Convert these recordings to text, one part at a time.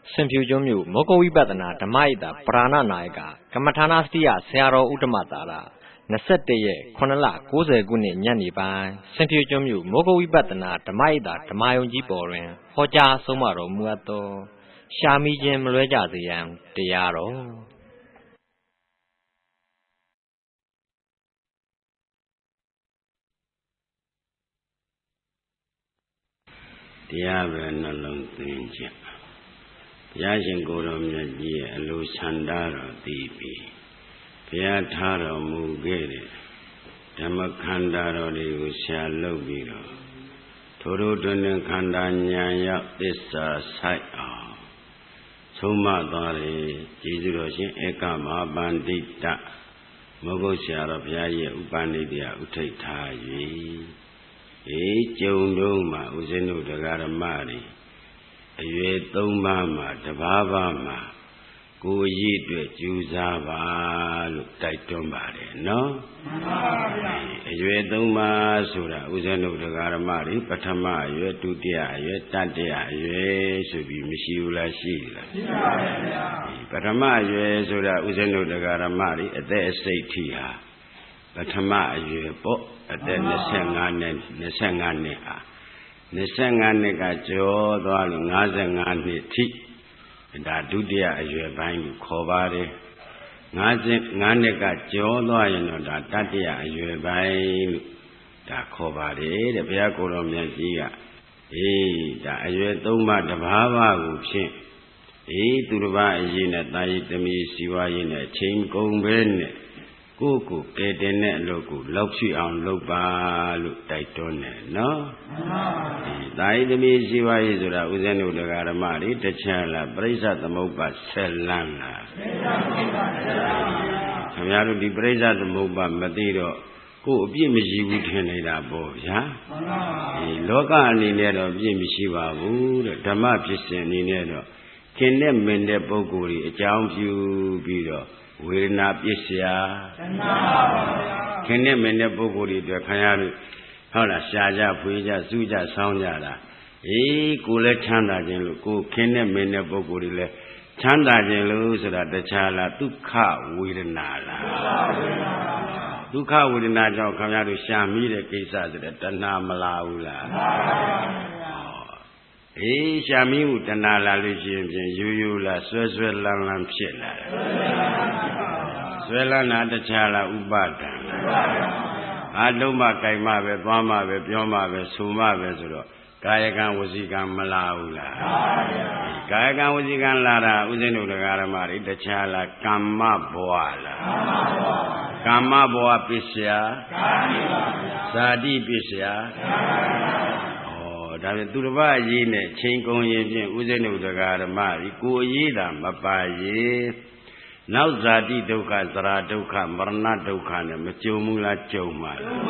Simpujomu, Mokowi Badana, Damaida, Prana Naika, Kamatana Stia, Searo Utamatara, Nasete, Konala, Goze Guni, Yaniba, Simpujomu, Mokowi Badana, Damaida, Damayoji Borin, Hoja Somaro Muato, Shami Jim Rejaziam, Diaro. Diablo no long thing. Yashin Gorom Yaji, Lu Sandaro Dibi, Piataro Mugere, Damakandaro de Ushalobiro, Torudun Kandanya Yapisa Sai. Soma Dori, Jizuroshin Ekama Bandita, Mogosia of Yaya Upanidia Utaitaji. Jondoma, Uzenu the Garamari, a ye Tomama, the Baba, go ye to Juzava, look tight tombari, no? A ye Doma Sura, Uzenu the Garamari, Patama, ye Tutia, ye Tatia, ye should be Mishula Shila. Patama, ye Sura, Uzenu the Garamari, at their estate here. Patama, ye bought. At the Nesangane, Nesangane Jo, Nazangane tea, and I do dear as you are buying Kovare. Nazanega Jo, Loyano, that Tatia as you are buying the Kovare, the Piacolom Yazia. That as you are Doma, the Bava, to the Vajina, Taitami, Siva in a chain comben. Kuku, Kedene, Loku, Loxi on Loba, look Taitone, no? Taidemi Siva Isura, Uzenu the Garamari, the Chala, Breza the Moba, Selana. Samaru di Breza the Moba, Madiro, who Bimishi would Heneda Boja. Loka Ninero, Bimishiva, Wood, Tamapis and Ninero, Kenem Mende Boguri, a Jamfu Bido. We not Yisia. Can you mend the Boguri, the Kayaru, Hala Shaja, Puja, Suja, Soundara? Kula Chanda Jenlu, can you mend the Boguri? Chanda Jenlu, so that the Chala, Duka, with Nala. Duka with Naja, Kayaru Shami, the Kisa, the Tanamalaula. Shami, the Nala, you la Swella Pilla. Swella, the Chala Ubata. Adoma Kaima, Bama, Bioma, Suma, Vesuro. Kayagan was Igan Malaula. Kayagan was Igan Lara, Uzenu the Garamari, the Chala Kama Boala. Kama Boa Pisia. Sadi Pisia. David Durba Yine, Chinko Yin, Uzenu the Garamari, Go Yida, Mapaye. Now Zadi Doka, Zara Doka, Marna Doka, Machumula Choma.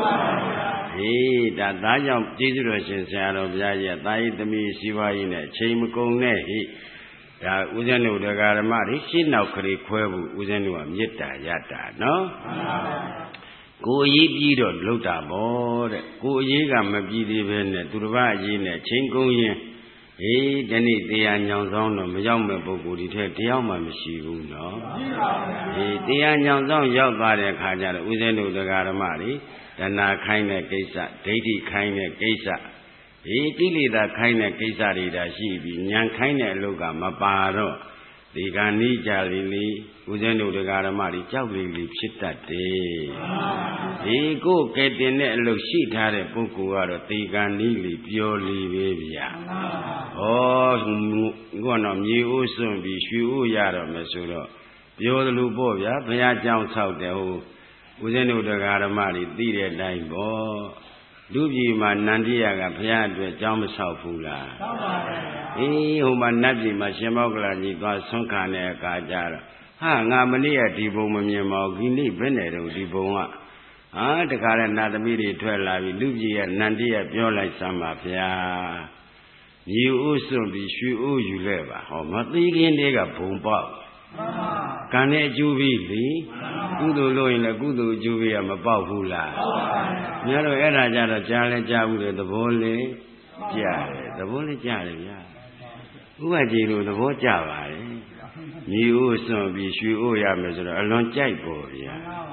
That young Jesus of Yaya, died the me Siva in a Chimko Ne. Uzenu the Garamari, she now create Quebu, Uzenu, Yeta, Yata, no? Go ye don't look at board, go ye got Mabidi, Durba Yin, Chinko Yin. Denny, they are young zone, young Bogu, the Yama Mishibu, no? They are young zone, young body, Kaja, Uzenu the Garamari, then a kind of Kesa, Katie kind of Kesa. Really the kind of Kesa that she be, young kind of Luga, Maparo. The Ganija Lily, Uzenu the Garamari, Jowly, Chita day. They go get in a look sheet had a book or a Tiganili, purely Vivia. Oh, one of you soon be sure Yara Mesuro. Pure Lubovia, Pia Jones out the whole Uzenu the Garamari, Did a bo. Do ye my Nandia Pia with Jam Saufula? Whom I Nazi, my Shemogla, got some kind of Kajara. Ah, Namania Dibomia, Guinea Veneto, Diboma. Ah, the current not a minute 12, Luigi and Nandia, pure like some mafia. You also be sure you live. Oh, not the Indiga Pumpa. Can it jubilee? Good in a good jubi, I'm about Hula. Never era challenge out with the volley. Yeah, the volley challenge. ဥပကြီးလို့သဘောကျပါတယ်ညီအိုးစွန့်ပြီးရွှေအိုးရမယ်ဆိုတော့အလွန်ကြိုက်ပေါ်ဗျာ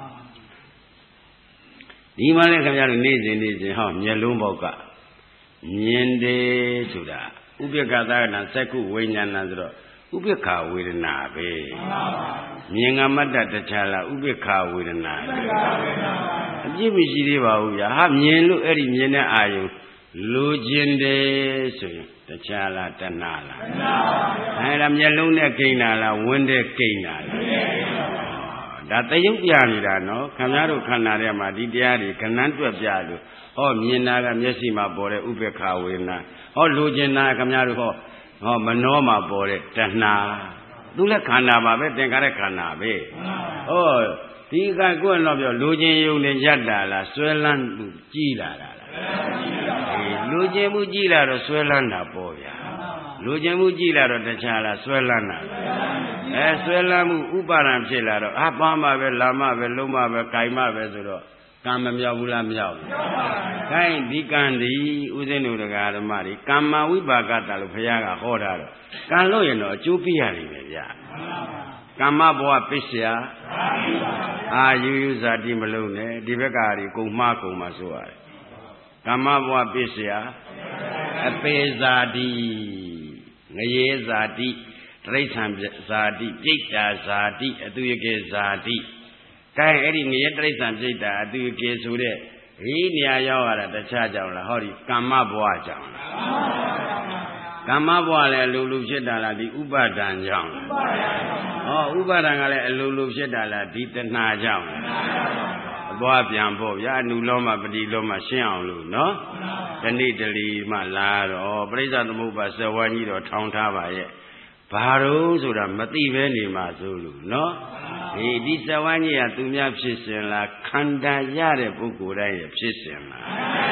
ဒီမှာလည်းခင်ဗျားတို့နေ့စဉ်ဟောမျက်လုံးပေါက်ကမြင်တယ်ဆိုတာဥပက္ခသာနာစက္ခုဝိညာဏဆိုတော့ဥပက္ခဝေဒနာပဲမြင်ငမတ္တတခြားလားဥပက္ခဝေဒနာအပြည့်မရှိသေးပါဘူးဗျာဟာမြင်လို့အဲ့ဒီမြင်တဲ့အာယုလိုချင်တယ်ဆိုရင်တခြားလားတဏှာလားအဲ့ဒါမျက်လုံးနဲ့ကိန်းတာလားဝန်းတဲ့ကိန်းတာလားဒါတယုတ်ပြနေတာနော်ခင်ဗျားတို့ခန္ဓာထဲမှာဒီတရားတွေခဏန်းတွက်ပြလို့ဟောမြင်တာကမျက်စိမှာပေါ်တဲ့ဥပ္ပခာဝေဒနာဟောလိုချင်တာခင်ဗျားတို့ဟောမနှောမှာပေါ်တဲ့တဏှာသူလည်းခန္ဓာပါပဲသင်္ခါရခန္ဓာပဲဟောဒီကကိုယ်တော့ပြောလိုချင်ယုံနဲ့ယတ္တာလားဆွဲလန်းမှုကြီးလာတာလားလိုချင်မှုကြီးလာတော့ဆွဲလန်းတာပေါ့ဗျာလိုချင်မှုကြီးလာတော့တခြားလားဆွဲလန်းတာဆွဲလန်းမှုဥပါဒံဖြစ်လာတော့ပါမပဲလာမပဲလုံးမပဲကြိုင်မပဲဆိုတော့ကံမမြောက်ဘူးလားမမြောက်ဘူး။ခိုင်းဒီကံဒီဥစဉ်တို့တရားဓမ္မတွေကမ္မဝိပါကတလို့ဘုရားကဟောတာတော့ကံလို့ရင်တော့အကျိုးပေးရလိမ့်မယ်ဗျာ။ကမ္မဘဝပစ္စယအာယူဇာတိမလုံးနဲ့ဒီဘက်ကဒီကုံမှားကုံမှာဆိုရတယ်။ကမ္မဘဝပစ္စယအပေဇာတိငရေဇာတိတိဋ္ဌံဇာတိပြိတ္တာဇာတိအတုယကေဇာတိကဲအဲ့ဒီငရဲတိရစ္ဆာန်ပြိတ္တာအတူကေဆိုတဲ့ဒီနေရာရောက်ရတာတခြားကြောင့်လားဟောဒီကမ္မဘဝကြောင့်လားကမ္မဘဝလည်းအလိုလိုဖြစ်တာလားဒီဥပါဒံကြောင့်လားဟောဥပါဒံကလည်းအလိုလိုဖြစ်တာလားဒီတဏှာကြောင့်လားအသွားပြန်ဖို့ဗျာအနုလောမပတိလောမရှင်းအောင်လို့နော်တဏိတလီမှလာတော့ပရိစ္ဆသမုပ္ပါဇဝန်းကြီးတော့ထောင်ထားပါရဲ့ဘာလို့ဆိုတာမသိပဲနေမှာဆိုလို့နော်ဒီဇဝန်းကြီးကသူများဖြစ်စဉ်လားခန္ဓာရတဲ့ပုဂ္ဂိုလ်တိုင်းရဲ့ဖြစ်စဉ်လား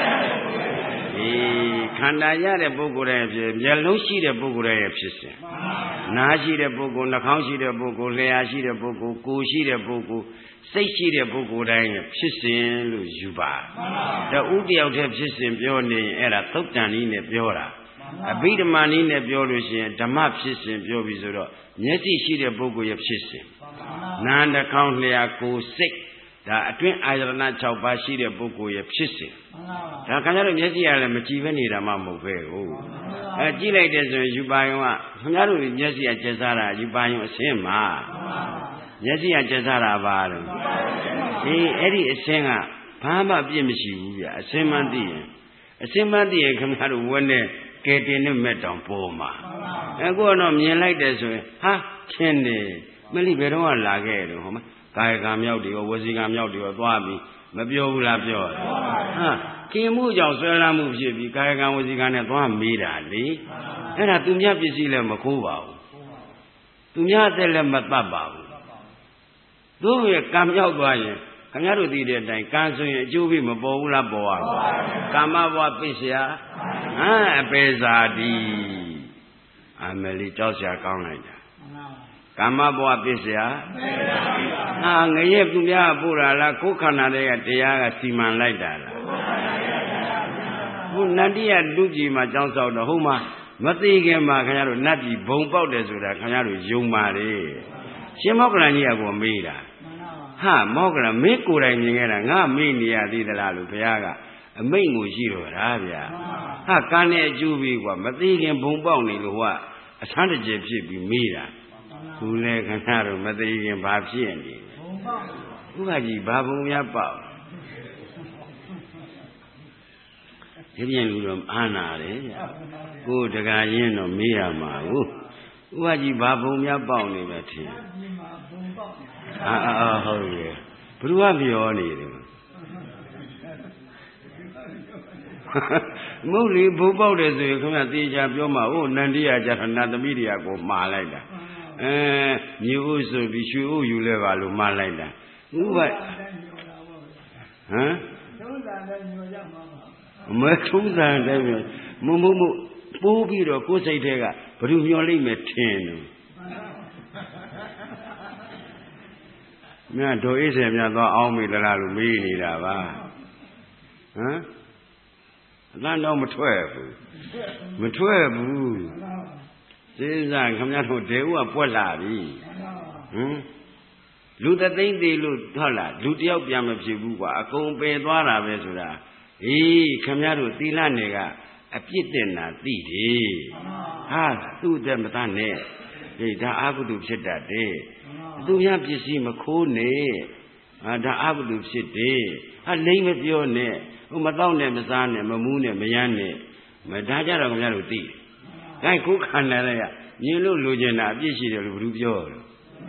ခန္ဓာရတဲ့ပုဂ္ဂိုလ်တိုင်းဖြစ်မျက်လုံးရှိတဲ့ပုဂ္ဂိုလ်တိုင်းရဲ့ဖြစ်စဉ်နားရှိတဲ့ပုဂ္ဂိုလ်နှာခေါင်းရှိတဲ့ပုဂ္ဂိုလ်လျှာရှိတဲ့ပုဂ္ဂိုလ်ကိုယ်ရှိတဲ့ပုဂ္ဂိုလ်စိတ်ရှိတဲ့ပုဂ္ဂိုလ်တိုင်းရဲ့ဖြစ်စဉ်လို့ယူပါဒါဥတယောက်တည်းဖြစ်စဉ်ပြောနေရင်အဲ့ဒါသုတ်တန်နည်းနဲ့ပြောတာအဘိဓမ္မာနည်းနဲ့ပြောလို့ရှိရင်ဓမ္မဖြစ်စဉ်ပြောပြီးဆိုတော့မျက်စိရှိတဲ့ပုဂ္ဂိုလ်ရဲ့ဖြစ်စဉ်နားနှာခေါင်းလျှာကိုယ်စိတ်ဒါအတွင်းအာယတနာ6ပါးရှိတဲ့ပုဂ္ဂိုလ်ရဲ့ဖြစ်စဉ်ဒါခင်ဗျားတို့မျက်စိကလည်းမကြည့်ပဲနေတာမှမဟုတ်ပဲဟုတ်ကြည့်လိုက်တဲ့ဆိုရင်ယူပါယုံကခင်ဗျားတို့မျက်စိကကျက်စားတာယူပါယုံအစင်းမှာမျက်စိကကျက်စားတာပါလို့အဲ့ဒီအစင်းကဘာမှပြည့်မရှိဘူးဗျအစင်းမှန်းသိရင်ခင်ဗျားတို့ဝက်နဲ့ကဲတင်နဲ့မဲ့တောင်ပေါ်မှာအခုတော့မြင်လိုက်တယ်ဆိုရင်ဟာချင်းတယ်မလိဘယ်တော့လာခဲ့တယ်ဟောမကာယကံမြောက်တွေရောဝစီကံမြောက်တွေရောသွားပြီးမပြောဘူးလားပြောတယ်ဟာกินမှုကြောင့်ဆွဲလမ်းမှုဖြစ်ပြီးကာယကံဝစီကံနဲ့သွားမေးတာလေအဲ့ဒါသူများပစ္စည်းလည်းမခိုးပါဘူးသူများအသက်လည်းမတတ်ပါဘူးသူ့ရဲ့ကံမြောက်သွားရင်ခင်ဗျားတို့သိတဲ့အတိုင်းကံဆိုရင်အကျိုးပေးမပေါ်ဘူးလားပေါ်ရဘူးကာမဘဝပစ္စယအပေဇာတိအမလီကြောက်စရာကောင်းလိုက်တာကာမဘဝပစ္စယငရဲသူများပို့တာလားကိုယ်ခန္ဓာတွေကတရားကစီမံလိုက်တာလားဘုနတ္တိယလူကြီးမှာကြောင်းဆောက်တော့ဟုတ်မှာမသိခင်မှာခင်ဗျားတို့နတ်ပြည်ဘုံပေါက်တယ်ဆိုတာခင်ဗျားတို့ယုံပါလေရှင်မောက္ကလန်ကြီးကကိုမေးတာဟာမောက္ကလန်မင်းကိုယ်တိုင်မြင်ခဲ့တာငါမေးနေရသေးသလားလို့ဘုရားကအမိန့်ကိုရှိတော့တာဗျာဟာကံနဲ့အကျိုးပြီးကွာမသိခင်ဘုံပေါက်နေလို့ကအဆန်းတကျဖြစ်ပြီးမေးတာသူလည်းခင်ဗျားတို့မသိခင်ဘာဖြစ်နေဘုရားကြီးဘာဘုံများပေါက်ဒီပြင်လူတော့အာနာတယ်ကိုတကာရင်းတော့မေးရမှာဟုတ်ဥပကြီးဘာဘုံများပေါက်နေပဲထင်ဟုတ်ရဲ့ဘ누구ကပြောနေတယ်မဟုတ်လေဘုံပေါက်တယ်ဆိုရင်ခင်ဗျာတေချာပြောမှာဟုတ်နန္ဒီယာကျတော့နတ်သမီးတွေကကိုမှားလိုက်တာမြေဥဆိုပြီးရွှေဥယူလဲပါလို့မှားလိုက်တာဥပဟမ်ထုံးစံတိုင်းညိုရမှာမထုံးစံတိုင်းမပိုးပြီးတော့ကိုယ်စိတ်ထဲကဘ누구မျောလိမ့်မယ်ထင်တယ်မြတ်တို့အိစေမြတ်သွားအောင်မိသလားလို့မေးနေတာပါဟမ်အတန်းတော့မထွက်ဘူးစဉ်းစားခင်ဗျားတို့ဒေဝကပွက်လာပြီလူတသိမ့်သေးလို့ဟုတ်လားလူတယောက်ပြန်မဖြစ်ဘူးကွာအကုန်ပယ်သွားတာပဲဆိုတာအေးခင်ဗျားတို့သီလနယ်ကအပြစ်တင်တာသိတယ်ဟာသူ့အသက်မတတ်နဲ့ဟေးဒါအာဟုတုဖြစ်တတ်တယ်သူများပစ္စည်းမခိုးနဲ့ဒါအာဟုတုဖြစ်တယ်ဟာလိမ့်မပြောနဲ့ဟိုမတော့နဲ့မစားနဲ့မမူးနဲ့မယမ်းနဲ့မဒါကြတော့ခင်ဗျားတို့သိတယ်ကိုခန္ဓာလည်းမြင်လို့လိုချင်တာအပြစ်ရှိတယ်လို့ဘယ်သူပြောလို့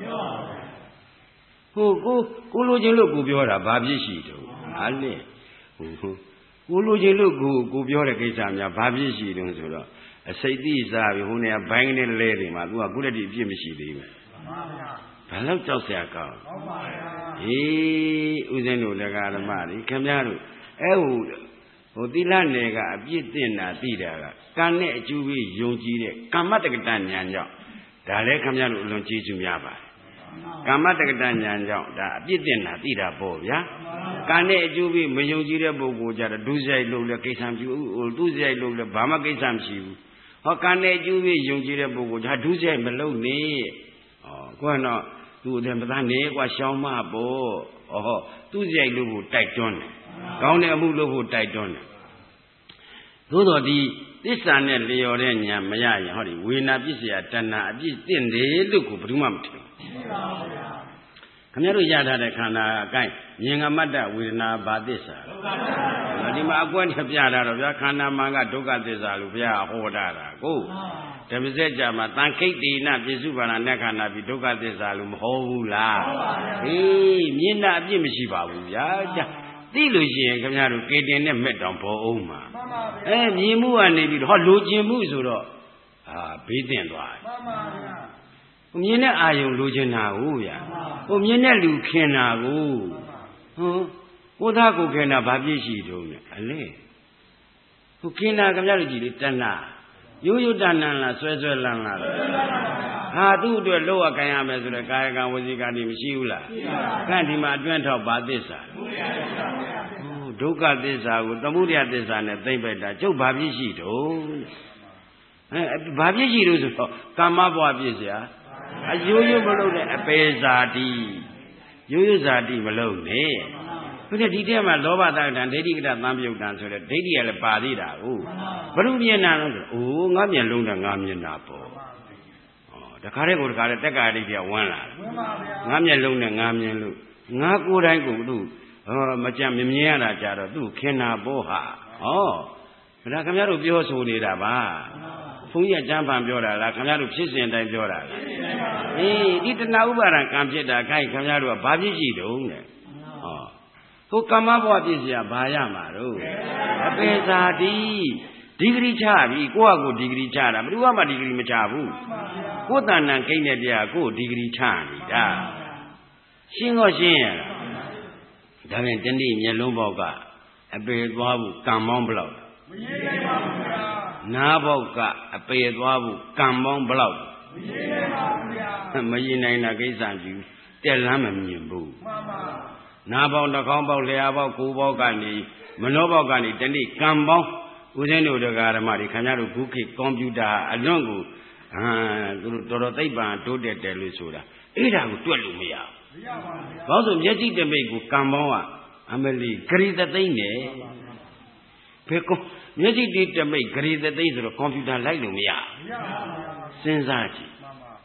ဟိုကိုလိုချင်လို့ကိုပြောတာဘာပြစ်ရှိတော့ဟာလေကိုလိုချင်လို့ကိုပြောတဲ့ကိစ္စများဘာပြစ်ရှိတုံးဆိုတော့အစိတ်တိစားပြီဟိုနေဘိုင်းနဲ့လဲတယ်မှာ तू ကကုရတိအပြစ်မရှိသေးဘူးဘာလို့ကြောက်เสียကောင်းဟေးဥစဉ်တို့လည်းကာဓမ္မတွေခင်ဗျားတို့ဟိုသီလနယ်ကအပြစ်တင်တာသိတာကကံနဲ့အကျိုးပေးယုံကြည်တဲ့ကမ္မတက္ကတဉာဏ်ကြောင့်ဒါလည်းခင်ဗျားတို့အလွန်ကျေးဇူးများပါတယ်ကမ္မတက္ကတဉာဏ်ကြောင့်ဒါအပြစ်တင်တာသိတာပေါ့ဗျာကံနဲ့အကျိုးပေးမယုံကြည်တဲ့ပုဂ္ဂိုလ်ကြတော့ဒုစရိုက်လို့လည်းကိစ္စမရှိဘူးဟိုသူစရိုက်လို့လည်းဘာမှကိစ္စမရှိဘူးဟောကံနဲ့အကျိုးပေးယုံကြည်တဲ့ပုဂ္ဂိုလ်ဒါဒုစရိုက်မလုပ်နဲ့ကိုကတော့သူ့တဲ့မသားနေကွာရှောင်းမပေါ့သူစရိုက်လို့ကိုတိုက်တွန်းတယ်ကောင်းတဲ့အမှုလုပ်ဖို့တိုက်တွန်းတယ်သို့တော်ဒီသစ္စာနဲ့လျော်တဲ့ညာမရရင်ဟောဒီဝေနာပစ္စယတဏှာအပြစ်တင့်တယ်လို့ကိုဘယ်သူမှမထင်ဘူးခင်ဗျားတို့ရထားတဲ့ခန္ဓာအကိုင်းမြင်ငမတ္တဝေဒနာဘာသစ္စာဒီမှာအကွက်နဲ့ပြတာတော့ဗျာခန္ဓာမှန်ကဒုက္ခသစ္စာလို့ဘုရားဟောတာကိုဓမ္မစက်ကြမှာတန်ခိတ်တိနပြစ္စုပါဏနဲ့ခန္ဓာပြီးဒုက္ခသစ္စာလို့မဟောဘူးလားအေးမြင်တာအပြစ်မရှိပါဘူးဗျာသိလို့ရှိရင်ခင်ဗျားတို့ကေတင်နဲ့မဲ့တောင်ပေါ်အောင်မှာမြင်မှုကနေပြီးတော့လိုချင်မှုဆိုတော့ဘေးတင်သွားတယ်မှန်ပါဗျာမြင်တဲ့အာယုံလိုချင်တာကိုဗျာမြင်တဲ့လူခင်တာကိုကိုသားကိုခင်တာဘာပြည့်ရှိတုံးနဲ့အလဲခင်တာခင်ဗျားတို့ကြည့်လေတဏ္ဍရိုးရိုးတဏ္ဍလားဆွဲဆွဲလန်းလားဟာသူ့အတွက်လောက်ရခိုင်းရမယ်ဆိုတော့ကာယကံဝစီကံဒီမရှိဘူးလားခန့်ဒီမှာအတွင်းထောက်ဘာသစ္စာဒုက္ခသစ္စာကိုသမုဒယသစ္စာနဲ့သိမ့်ပိုက်တာကျုပ်ဘာပြည့်ရှိတုံးဘာပြည့်ရှိလို့ဆိုတော့ကာမဘဝပြည့်စရာအယိုးယိုးမလုပ်တဲ့အပေဇာတိရိုးရိုးဇာတိမလုပ်နဲ့ဘုရားဒီထဲမှာလောဘတက္ကံဒိဋ္ဌိကတသံပြုတ်တံဆိုတဲ့ဒိဋ္ဌိကလည်းပါသေးတာကိုဘုရုမျက်နှာလို့ဆိုအိုးငါမျက်လုံးနဲ့ငါမျက်နှာပေါ့တခါတည်းတခါတည်းတက်ကာဒိဋ္ဌိကဝန်းလာငါမျက်လုံးနဲ့ငါမြင်လို့ငါကိုယ်တိုင်ကိုသူ့မကြမ်းမမြင်ရတာကြတော့သူ့ခင်နာပေါ့ဟာဒါခင်ဗျားတို့ပြောဆိုနေတာပါဘုန်းကြီးကကျမ်းပန်ပြောတာလားခင်ဗျားတို့ဖြစ်စဉ်တိုင်းပြောတာလားဒီတဏှာဥပါဒံကံဖြစ်တာခိုင်းခင်ဗျားတို့ကဘာဖြစ်ရှိတုံးတဲ့ဟိုကမ္မဘဝပြည့်စရာဘာရမှာတော့အပေဇာတိဒီဂရီချပြီကိုယ့်ဟာကိုဒီဂရီချတာဘယ်သူမှဒီဂရီမချဘူးကိုယ်တဏ္ဍကိန်းတဲ့တရားကိုဒီဂရီချနေတာရှင်းတော့ရှင်းရဒါဖြင့်တနေ့မျက်လုံးပေါက်ကအပေသွားဖို့ကံပေါင်းဘလောက်မရေးနိုင်ပါဘူးဗျာနားပေါက်ကအပေသွားဖို့ကံပေါင်းဘလောက်မရေးနိုင်ပါဘူးဗျာမရေးနိုင်တာကိစ္စကြီးတက်လမ်းမမြင်ဘူးမှန်ပါနားပေါက်နှာခေါင်းပေါက်လျှာပေါက်ကိုယ်ပေါက်ကနေမနှောပေါက်ကနေတနေ့ကံပေါင်းဦးဇင်းတို့တရားဓမ္မတွေခင်ဗျားတို့ခုခေတ်ကွန်ပျူတာအလွန်ကိုသူတို့တော်တော်သိပ္ပံတိုးတက်တယ်လို့ဆိုတာအဲ့ဒါကိုတွက်လို့မရဘူးဘာလို့ဆိုမျက်စိတမိတ်ကိုကံပေါင်းကအမလီဂရီသသိမ့်တယ်ဘယ်ကောမျက်စိတမိတ်ဂရီသသိမ့်ဆိုတော့ကွန်ပျူတာလိုက်လို့မရစဉ်းစားကြည့်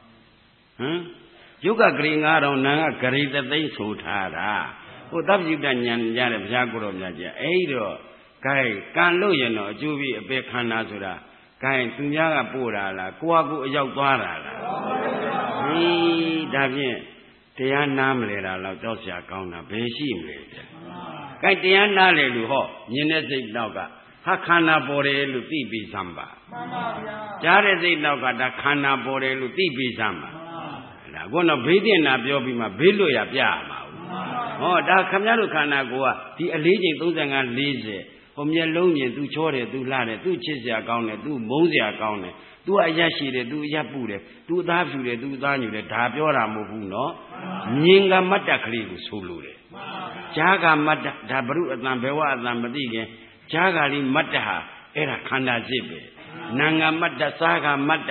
ယုတ်ကဂရီ9000နာကဂရီသသိမ့်ဆိုထားတာဟိုသဗ္ဗယုတဉာဏ်ရတဲ့ဘုရားကိုယ်တော်မြတ်ကြီးအဲ့တော့ကဲကံလို့ရင်တော့အကျိုးပြီးအပေခန္ဓာဆိုတာကဲသူများကပို့တာလားကိုယ့်ဟာကိုယ်အရောက်သွားတာလားဒါဖြင့်တရားနားမလဲတာတော့ကြောက်စရာကောင်းတာဘယ်ရှိမလဲဗျကဲတရားနားလေလို့ဟောမြင်တဲ့စိတ်နောက်ကဟာခန္ဓာပေါ်တယ်လို့သိပြီးစမ်းပါမှန်ပါဗျာကြားတဲ့စိတ်နောက်ကဒါခန္ဓာပေါ်တယ်လို့သိပြီးစမ်းပါဒါကောတော့ဘေးတင်တာပြောပြီးမှဘေးလွတ်ရပြရမှာဒါခမည်းတော်ခန္ဓာကိုယ်ကဒီအလေးချိန်35 40ဟိုမျက်လုံးမြင်သူချောတယ်သူလှတယ်သူချစ်စရာကောင်းတယ်သူမုန်းစရာကောင်းတယ်သူအရက်ရှိတယ်သူအရက်ပူတယ်သူအသားဖြူတယ်သူအသားညူတယ်ဒါပြောတာမဟုတ်ဘူးနော်မြင်ကမတ္တကလေးကိုဆိုလိုတယ်ဂျာကမတ္တဒါဘုရုအတန်ဘဝအတန်မသိခင်ဂျာကလေးမတ္တဟာအဲ့ဒါခန္ဓာစစ်ပဲနာငါမတ္တစားကမတ္တ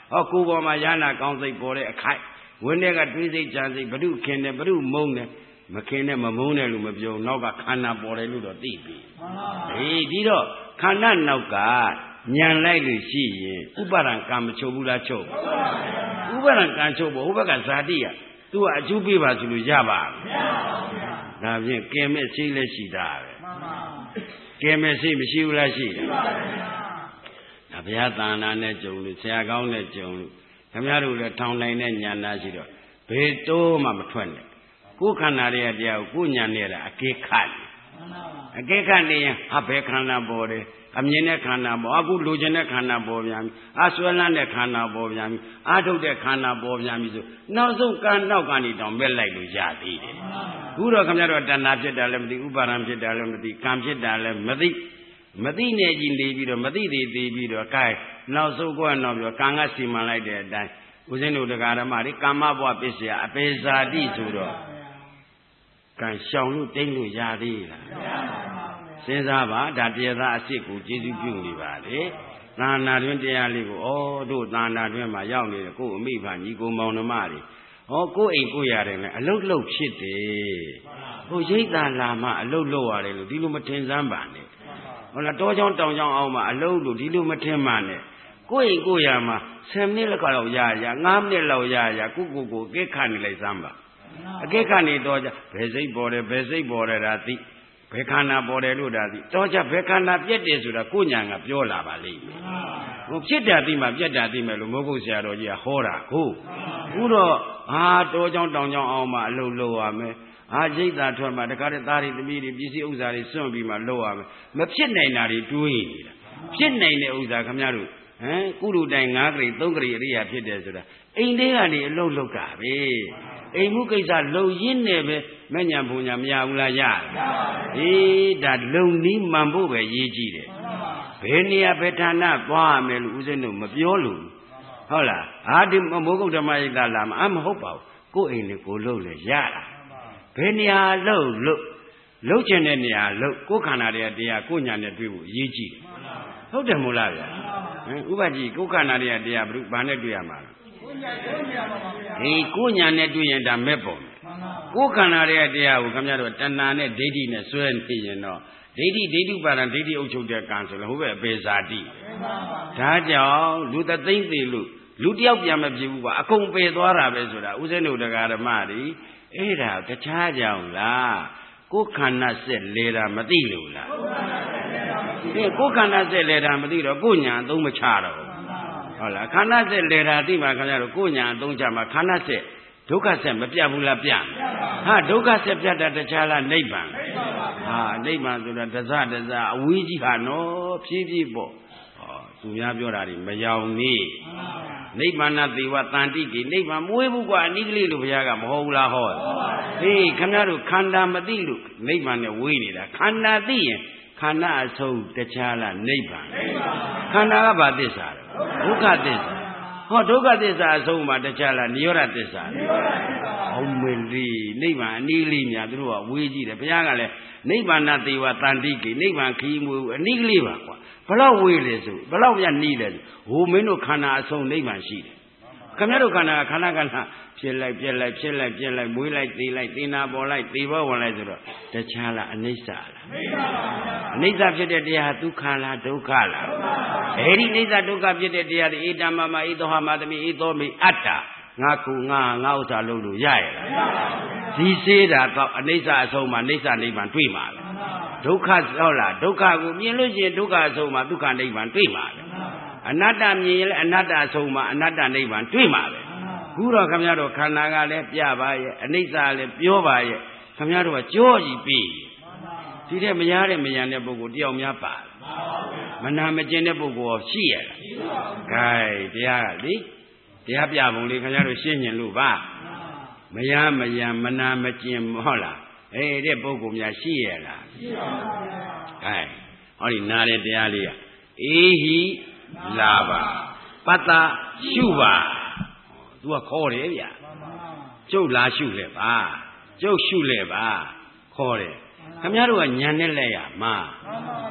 ကိုပေါ်မှာရဟနာကောင်းစိတ်ပေါ်တဲ့အခိုက်ဝင်းတဲ့ကတွေးစိတ်ကြံစိတ်ဘုရုခင်တယ်ဘုရုမုန်းတယ်မခင်နဲ့မမုန်းတယ်လို့မပြောနောက်ကခန္ဓာပေါ်တယ်လို့တော့သိပြီဒီတော့ခန္ဓာနောက်ကညံလိုက်လို့ရှိရင်ဥပါဒံကံမချုပ်ဘူးလားချုပ်ဥပါဒံကံချုပ်ဖို့ဟိုဘက်ကဇာတိကသူကအကျိုးပေးပါဆိုလို့ရပါမလားဒါဖြင့်ကင်မဲ့စိတ်လည်းရှိတာပဲကင်မဲ့စိတ်မရှိဘူးလားရှိတယ်ဒါဘုရားသာနာနဲ့ကြုံလို့ဆရာကောင်းနဲ့ကြုံလို့ခင်ဗျားတို့လည်းထောင်နိုင်တဲ့ဉာဏ်သားရှိတော့ဘယ်တော့မှမထွက်နဲ့ကိုယ်ခန္ဓာရဲ့တရားကိုကိုယ်ဉာဏ်နဲ့အကဲခတ်အကဲခတ်နေရင်ဘယ်ခန္ဓာပေါ်တယ်အမြင်တဲ့ခန္ဓာပေါ်အခုလိုချင်တဲ့ခန္ဓာပေါ်ပြန်ပြီဆွဲလန်းတဲ့ခန္ဓာပေါ်ပြန်ပြီထုတ်တဲ့ခန္ဓာပေါ်ပြန်ပြီဆိုနောက်ဆုံးကံနောက်ကနေတောင်မဲ့လိုက်လို့ရသေးတယ်ခုတော့ခင်ဗျားတို့တဏှာဖြစ်တာလည်းမသိဥပါဒံဖြစ်တာလည်းမသိကံဖြစ်တာလည်းမသိနဲ့ကြီးနေပြီးတော့မသိသေးပြီးတော့ gain နောက်ဆုံးကတော့ပြောကံကစီမံလိုက်တဲ့အတိုင်းဦးဇင်းတို့တရားဓမ္မတွေကာမဘဝပစ္စယအပေဇာတိဆိုတော့ကံရှောင်လို့တိမ့်လို့ရသေးလားစဉ်းစားပါဒါတရားသားအစ်စ်ကိုကျေးဇူးပြုနေပါလေသာနာတွင်တရားလေးကိုတို့သာနာတွင်မှာရောက်နေတယ်ကို့အမိဘညီကိုမောင်နှမတွေကို့အိမ်ကိုရတယ်လေအလုတ်လုတ်ဖြစ်တယ်ဟိုရိတ်သာလာမှအလုတ်လုတ်ရတယ်လို့ဒီလိုမထင်စမ်းပါနဲ့ဟုတ်လားတောချောင်းတောင်ချောင်းအောင်မှာအလုတ်လို့ဒီလိုမထင်မှနဲ့ကိုယ့်အိမ်ကိုရမှာ10မိနစ်လောက်တော့ရ5မိနစ်လောက်ရကိုအကဲခတ်နေလိုက်စမ်းပါအကဲခတ်နေတော့ကြဘယ်စိတ်ပေါ်တယ်ဘယ်စိတ်ပေါ်တယ်ဒါသိဘယ်ခန္ဓာပေါ်တယ်လို့ဒါသိတော့ကြဘယ်ခန္ဓာပြက်တယ်ဆိုတာကိုညာကပြောလာပါလိမ့်မယ်ဟိုဖြစ်တာသိမှပြက်တာသိမယ်လို့မိုးကုတ်ဆရာတော်ကြီးကဟောတာခုတော့တောချောင်းတောင်ချောင်းအောင်မှာအလုပ်လုပ်ရမယ်ရိတ်သာထွက်မှာတခါတည်းသားတွေသမီးတွေပစ္စည်းဥစ္စာတွေစွန့်ပြီးမှလုပ်ရမယ်မဖြစ်နိုင်တာတွေတွေးနေတာဖြစ်နိုင်တဲ့ဥစ္စာခင်ဗျားတို့ကုလူတိုင်9ဂရိ3ဂရိအရိယာဖြစ်တယ်ဆိုတာအိမ်သေးကနေအလုပ်လုပ်တာပဲအိမ်မှုကိစ္စလုံရင်းနဲ့ပဲမညံဘုံညာမရဘူးလားရတယ်ဒါလုံနီးမှန်ဖို့ပဲရေးကြည့်တယ်ဘယ်နေရာဘယ်ဌာနသွားရမယ်လို့ဦးဇင်းတို့မပြောလို့ဟုတ်လားဒီမိုးကုတ်ဓမ္မရိပ်သာလာမဟုတ်ပါဘူးကိုယ့်အိမ်လေးကိုလှုပ်လေရတာဘယ်နေရာလှုပ်ချင်တဲ့နေရာလှုပ်ကိုယ်ခန္ဓာရဲ့တရားကိုညာနဲ့တွေ့ဖို့ရေးကြည့်တယ်ဟုတ်တယ်မို့လားဗျာဥပကြီးကိုယ်ခန္ဓာရဲ့တရားဘာနဲ့တွေ့ရမှာလဲကိုညာနဲ့တွေ့ရင်ဒါမဲ့ပုံကိုယ်ခန္ဓာရဲ့တရားကိုခင်ဗျားတို့တဏှာနဲ့ဒိဋ္ဌိနဲ့ဆွဲနေရင်တော့ဒိဋ္ဌိပါဒံဒိဋ္ဌိအုပ်ချုပ်တဲ့ကံဆိုလည်းဟိုဘက်အပေဇာတိဒါကြောင့်လူသသိမ့်သေးလို့လူတယောက်ပြန်မဖြစ်ဘူးကအကုန်ပေသွားတာပဲဆိုတာဥစဉ်တို့တရားဓမ္မတွေအဲ့ဒါတခြားကြောင့်လားကိုယ်ခန္ဓာဆက်လေတာမသိလို့လားကိုယ်ခန္ဓာဆက်လေတာမသိတော့ကိုညာအသုံးမချတော့ဟုတ်လားခန္ဓာဆက်လေတာသိမှခင်ဗျားတို့ကိုညာအသုံးချမှာခန္ဓာဆက်ဒုက္ခဆက်မပြတ်ဘူးလားပြတ်ဒုက္ခဆက်ပြတ်တာတခြားလားနိဗ္ဗာန်နိဗ္ဗာန်ဆိုတာတစအဝေးကြီးဟာနော်ဖြည်းဖြည်းပေါ့သူများပြောတာတွေမယောင်နေနိဗ္ဗာန်သေဝတန်တိကိနိဗ္ဗာန်မွေးဘူးကွာအနိကလေးလို့ဘုရားကမဟုတ်ဘူးလားဟောခင်ဗျားတို့ခန္ဓာမသိလို့နိဗ္ဗာန်နဲ့ဝေးနေတာခန္ဓာသိရင်ခန္ဓာအဆုံးတခြားလားနိဗ္ဗာန်ခန္ဓာကဘာသစ္စာလဲဒုက္ခသစ္စာဒုက္ခသစ္စာအဆုံးမှာတခြားလားနိရောဓသစ္စာအောင်မလေးနိဗ္ဗာန်အနည်းလေးများသူတို့ကဝေးကြည့်တယ်ဘုရားကလည်းနိဗ္ဗာန်သေဝတန်တိကိနိဗ္ဗာန်ခီးမွေးအနည်းကလေးပါကွာဘလောက်ဝေးလဲဆိုဘလောက်ပြနီးလဲဟိုမင်းတို့ခန္ဓာအဆုံးနိဗ္ဗာန်ရှိတယ်ခင်ဗျားတို့ခန္ဓာဖြစ်လိုက်ပြက်လိုက်မွေးလိုက်သေလိုက်သေနာပေါ်လိုက်သေဘောဝင်လိုက်ဆိုတော့တခြားလားအနိစ္စလားအနိစ္စဖြစ်တဲ့တရားဒုက္ခလားဒုက္ခလားအဲဒီအနိစ္စဒုက္ခဖြစ်တဲ့တရားတွေဧတမမဧသောဟမသမိဧသောမိအတ္တငါခုငါဥစ္စာလို့လို့ရရလားဒီစေးတာတော့အနိစ္စအဆုံးမှာအနိစ္စနိဗ္ဗာန်တွေ့မှာပဲဒုက္ခဟုတ်လားဒုက္ခကိုမြင်လို့ရှိရင်ဒုက္ခအဆုံးမှာဒုက္ခနိဗ္ဗာန်တွေ့မှာပဲအနတ္တမြင်ရင်လည်းအနတ္တအဆုံးမှာအနတ္တနိဗ္ဗာန်တွေ့မှာပဲခုတော့ခင်ဗျားတို့ခန္ဓာကလည်းပြပါရဲ့အနိစ္စလည်းပြောပါရဲ့ခင်ဗျားတို့ကကြောကြီးပြီဒီတဲ့မရတဲ့မရတဲ့ပုဂ္ဂိုလ်တယောက်များပါမနာမကျင်တဲ့ပုဂ္ဂိုလ်ရောရှိရလားဂိုင်းတရားကလေတရားပြပုံလေးခင်ဗျားတို့ရှင်းညင်လို့ပါမရမနာမကျင်ဟုတ်လားတဲ့ပုဂ္ဂိုလ်များရှိရလားရှိပါဘူးဟောဒီနားတဲ့တရားလေးကအေဟိလာပါပတ္တရှုပါသူကခေါ်တယ်ဗျကျုပ်လာရှုလဲပါကျုပ်ရှုလဲပါခေါ်တယ်ခင်ဗျားတို့ကညံနဲ့လဲရမှာ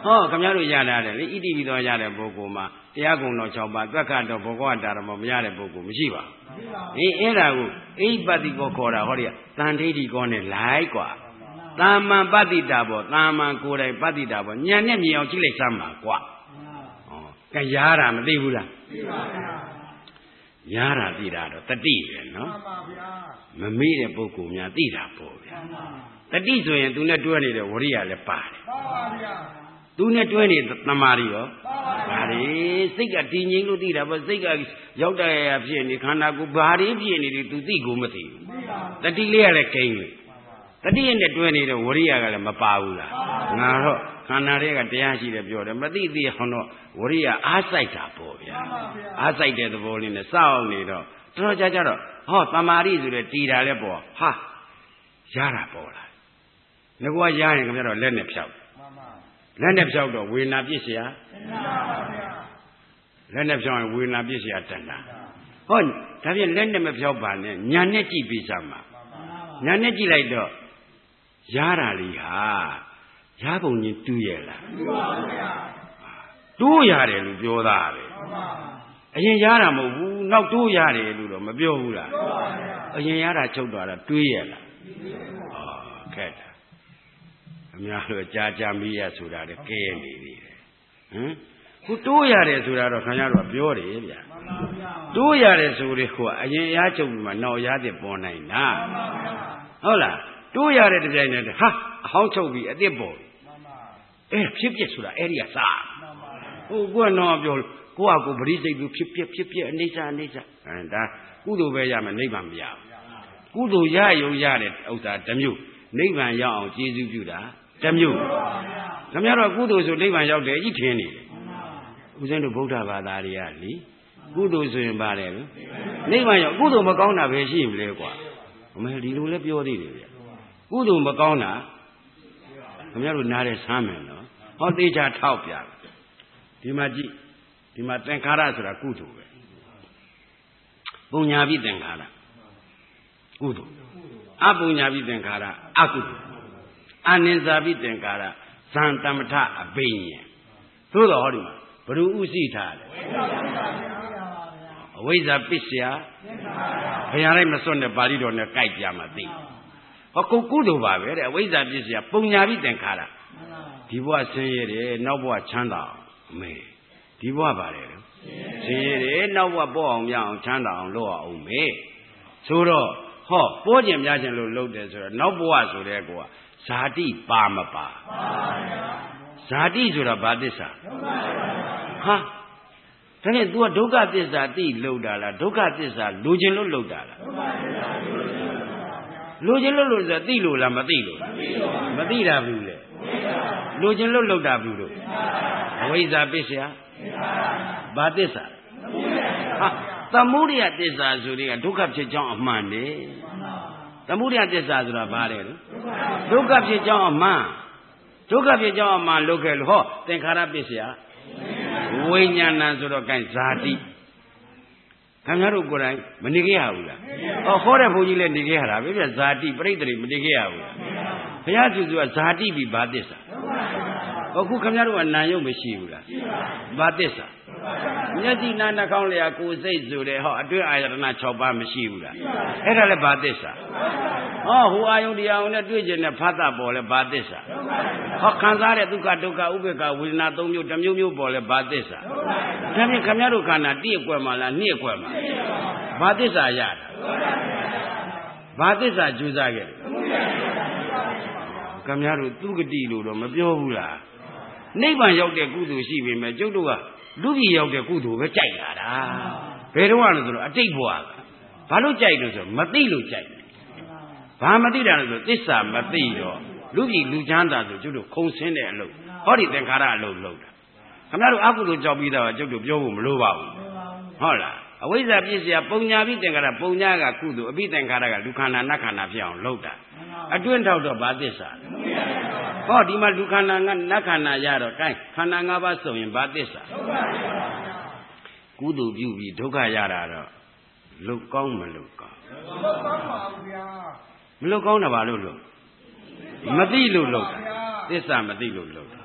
ခမရတို့ရတာလေဣတိပိသောရတဲ့ပုဂ္ဂိုလ်မှာတရားကုံတော်6ပါးသွက်ခတ်တော်ဘောဂဝတာရမောမရတဲ့ပုဂ္ဂိုလ်မရှိပါဘူးအဲ့ဒါကိုအိပတိကောခေါ်တာဟောဒီတန်ဋိဋ္ဌိကောနဲ့လိုက်กว่าတာမန်ပတိတာဘောတာမန်ကိုယ်တိုင်ပတိတာဘောညံနဲ့မြင်အောင်ကြည့်လိုက်စမ်းပါกว่าကဲရားတာမသိဘူးလားသိပါဗျာရားတာသိတာတော့တတိပဲနော်မှန်ပါဗျာမမေ့တဲ့ပုဂ္ဂိုလ်များသိတာပေါ့ဗျာတတိဆိုရင်သူနဲ့တွဲနေတဲ့ဝရိယလည်းပါတယ်မှန်ပါဗျာသူနဲ့တွဲနေသမာဓိရောဘာတွေစိတ်ကတည်ငြိမ်လို့သိတာပေါ့စိတ်ကရောက်တဲ့ရဖြစ်နေခန္ဓာကိုယ်ဘာတွေဖြစ်နေတယ်သူသိကိုမသိဘူးတတိလေးကလည်းကိန်းလေတတိရဲ့နဲ့တွဲနေတဲ့ဝရိယကလည်းမပါဘူးလားငါတော့ခန္ဓာတွေကတရားရှိတယ်ပြောတယ်မသိသေးဟောတော့ဝရိယအားဆိုင်တာပေါ့ဗျာအားဆိုင်တဲ့သဘောလေးနဲ့စောင့်နေတော့တော်ကြကြတော့ဟောသမာဓိဆိုတဲ့တည်တာလည်းပေါ့ဟာရတာပေါ့လားငါကရရင်ခင်ဗျားတော့လက်နဲ့ဖြောက်လက်နဲ့ဖြောက်တော့ဝေဒနာပြစ်เสียလက်နဲ့ဖြောက်ရင်ဝေဒနာပြစ်เสียတဏ္ဍာဟောဒါဖြင့်လက်နဲ့မဖြောက်ပါနဲ့ညာနဲ့ကြည့်ပြီးစမ်းပါညာနဲ့ကြည့်လိုက်တော့ရတာလေးဟာရပုံချင်းတူးရဲ့လားတူးပါဗျာတူးရတယ်လို့ပြောတာပဲအရင်ရတာမဟုတ်ဘူးနောက်တိုးရတယ်လို့တော့မပြောဘူးလားပြောပါဗျာအရင်ရတာချုပ်သွားတာတွေးရလားခက်တာအများတို့ကြာမီးရဆိုတာလည်းကဲနေပြီခုတိုးရတယ်ဆိုတာတော့ခင်ဗျားတို့ပြောတယ်ဗျာတိုးရတယ်ဆိုတဲ့ဟိုအရင်အားချုပ်ပြီးမှနောက်ရတဲ့ပေါ်နိုင်လားဟုတ်လားတိုးရတဲ့တပြိုင်တည်းဟာအဟောင်းချုပ်ပြီးအစ်စ်ပေါ်ဖြစ်ဖြစ်ဆိုတာအဲ့ဒီကစားဟိုကတော့ပြောကိုယ့်အကိုပရိစိတ်သူဖြစ်ဖြစ်အနိစ္စဒါကုသိုလ်ပဲရမယ်နိဗ္ဗာန်မရဘူးကုသိုလ်ရရုံရတဲ့ဥစ္စာတစ်မျိုးနိဗ္ဗာန်ရောက်အောင်ကျေးဇူးပြုတာတစ်မျိုးခင်ဗျားတို့ကုသိုလ်ဆိုနိဗ္ဗာန်ရောက်တယ်ကြီးထင်နေတယ်ဦးဇင်းတို့ဗုဒ္ဓဘာသာတွေကလေကုသိုလ်ဆိုရင်ပါတယ်လို့နိဗ္ဗာန်ရောက်ကုသိုလ်မကောင်းတာပဲရှိမလဲကွာအမေဒီလိုလည်းပြောသေးတယ်ဗျကုသိုလ်မကောင်းတာခင်ဗျားတို့နားတဲ့ဆမ်းမယ်နော်ဟောသေချာထောက်ပြဒီမှာကြည့်ဒီမှာသင်္ခါရဆိုတာကုသိုလ်ပဲပုညာပိသင်္ခါရကုသိုလ်အပုညာပိသင်္ခါရအကုသိုလ်အနိစ္စပိသင်္ခါရဇံတမထအဘိညာဉ်သို့တော်ဟောဒီမှာဘ누구ဥသိထားလဲအဝိဇ္ဇာပစ္စယဘယ်ရလိုက်မစွတ်နဲ့ပါဠိတော်နဲ့ကြိုက်ကြမှာသိဟောကုသိုလ်ပါပဲတဲ့အဝိဇ္ဇာပစ္စယပုညာပိသင်္ခါရဒီဘဝဆင်းရဲတယ်နောက်ဘဝချမ်းသာအောင်အမေဒီဘဝပါတယ်လို့ဆင်းရဲတယ်နောက်ဘဝပေါ့အောင်မြအောင်ချမ်းသာအောင်လုပ်အောင်မေဆိုတော့ဟောပိုးကျင်များခြင်းလို့လုပ်တယ်ဆိုတော့နောက်ဘဝဆိုတဲ့ကောဇာတိပါမပါဇာတိဆိုတာဘာသစ္စာဟာဒါနဲ့ तू ကဒုက္ခသစ္စာသိလုပ်တာလားဒုက္ခသစ္စာလိုချင်လို့လုပ်တာလားလိုချင်လို့လို့ဆိုတာသိလို့လားမသိလို့မသိတာဘူးလေလိုချင်လို့လုပ်တာဘူးလို့အဝိဇ္ဇာပစ္စယဘာသစ္စာဟာသမုဒယသစ္စာဆိုတဲ့ကဒုက္ခဖြစ်ကြောင်းအမှန်လေသမုဒယသစ္စာဆိုတာဘာလဲလို့ဒုက္ခဖြစ်ကြောင်းအမှန်ဒုက္ခဖြစ်ကြောင်းအမှန်လုပ်ခဲ့လို့ဟောသင်္ခါရပစ္စယဝိညာဏဆိုတော့ gain ဇာတိခင်ဗျားတို့ကိုယ်တိုင်မနေခဲ့ရဘူးလားဟောတဲ့ဘုန်းကြီးလည်းနေခဲ့ရတာပဲဗျဇာတိပြိတ္တိမနေခဲ့ရဘူးလားဘုရားသူကဇာတိပြီးဘာသစ္စာအခုခင်ဗျားတို့ကနာယုတ်မရှိဘူးလားဘာသစ္စာမျက်စိနာနှာခေါင်းလျာကိုယ်စိတ်ဆိုတဲ့ဟောအတွင်းအာယတနာ6ပါးမရှိဘူးလားအဲ့ဒါလည်းဘာသစ္စာဟောဟိုအာယုန်တရားနဲ့တွေ့ကျင်တဲ့ဖတ်တာပေါ်လဲဘာသစ္စာဟောခံစားတဲ့ဒုက္ခဥပေက္ခဝေဒနာ3မျိုးတစ်မျိုးပေါ်လဲဘာသစ္စာဒါဖြင့်ခင်ဗျားတို့ခန္ဓာ1အကွက်မှလား2အကွက်မှဘာသစ္စာရတာဘာသစ္စာကြိုးစားခဲ့ခင်ဗျားတို့သူဂတိလို့တော့မပြောဘူးလားနိဗ္ဗာန်ရောက်တဲ့ကုသိုလ်ရှိပေမဲ့ကျုပ်တို့ကလူကြီးရောက်တဲ့ကုသိုလ်ပဲကြိုက်လာတာဘယ်တော့မှလို့ဆိုတော့အတိတ်ဘဝကဘာလို့ကြိုက်လို့ဆိုမသိလို့ကြိုက်တယ်ဘာမသိတာလို့ဆိုသစ္စာမသိတော့လူကြီးလူချမ်းသာဆိုကျုပ်တို့ခုံဆင်းတဲ့အလုပ်ဟောဒီသင်္ခါရအလုပ်လုပ်တာခင်ဗျားတို့အကုသိုလ်ကြောက်ပြီးတော့ကျုပ်တို့ပြောဖို့မလိုပါဘူးဟုတ်လားအဝိဇ္ဇာပစ္စယပုံညာပြီးသင်္ခါရပုံညာကကုသိုလ်အပိသင်္ခါရကလူခန္ဓာနတ်ခန္ဓာဖြစ်အောင်လုပ်တာအတွင်းထောက်တော့ဘာသစ္စာဟောဒီမှာလူခန္ဓာကနတ်ခန္ဓာရတော့ gain ခန္ဓာ၅ပါးစုံရင်ဘာသစ္စာကုသိုလ်ပြုပြီးဒုက္ခရတာတော့လုတ်ကောင်းမလုတ်ကောင်းလုတ်ကောင်းပါဘူးဗျာမလုတ်ကောင်းတာဘာလို့လုတ်မသိလို့လုတ်တာသစ္စာမသိလို့လုတ်တာ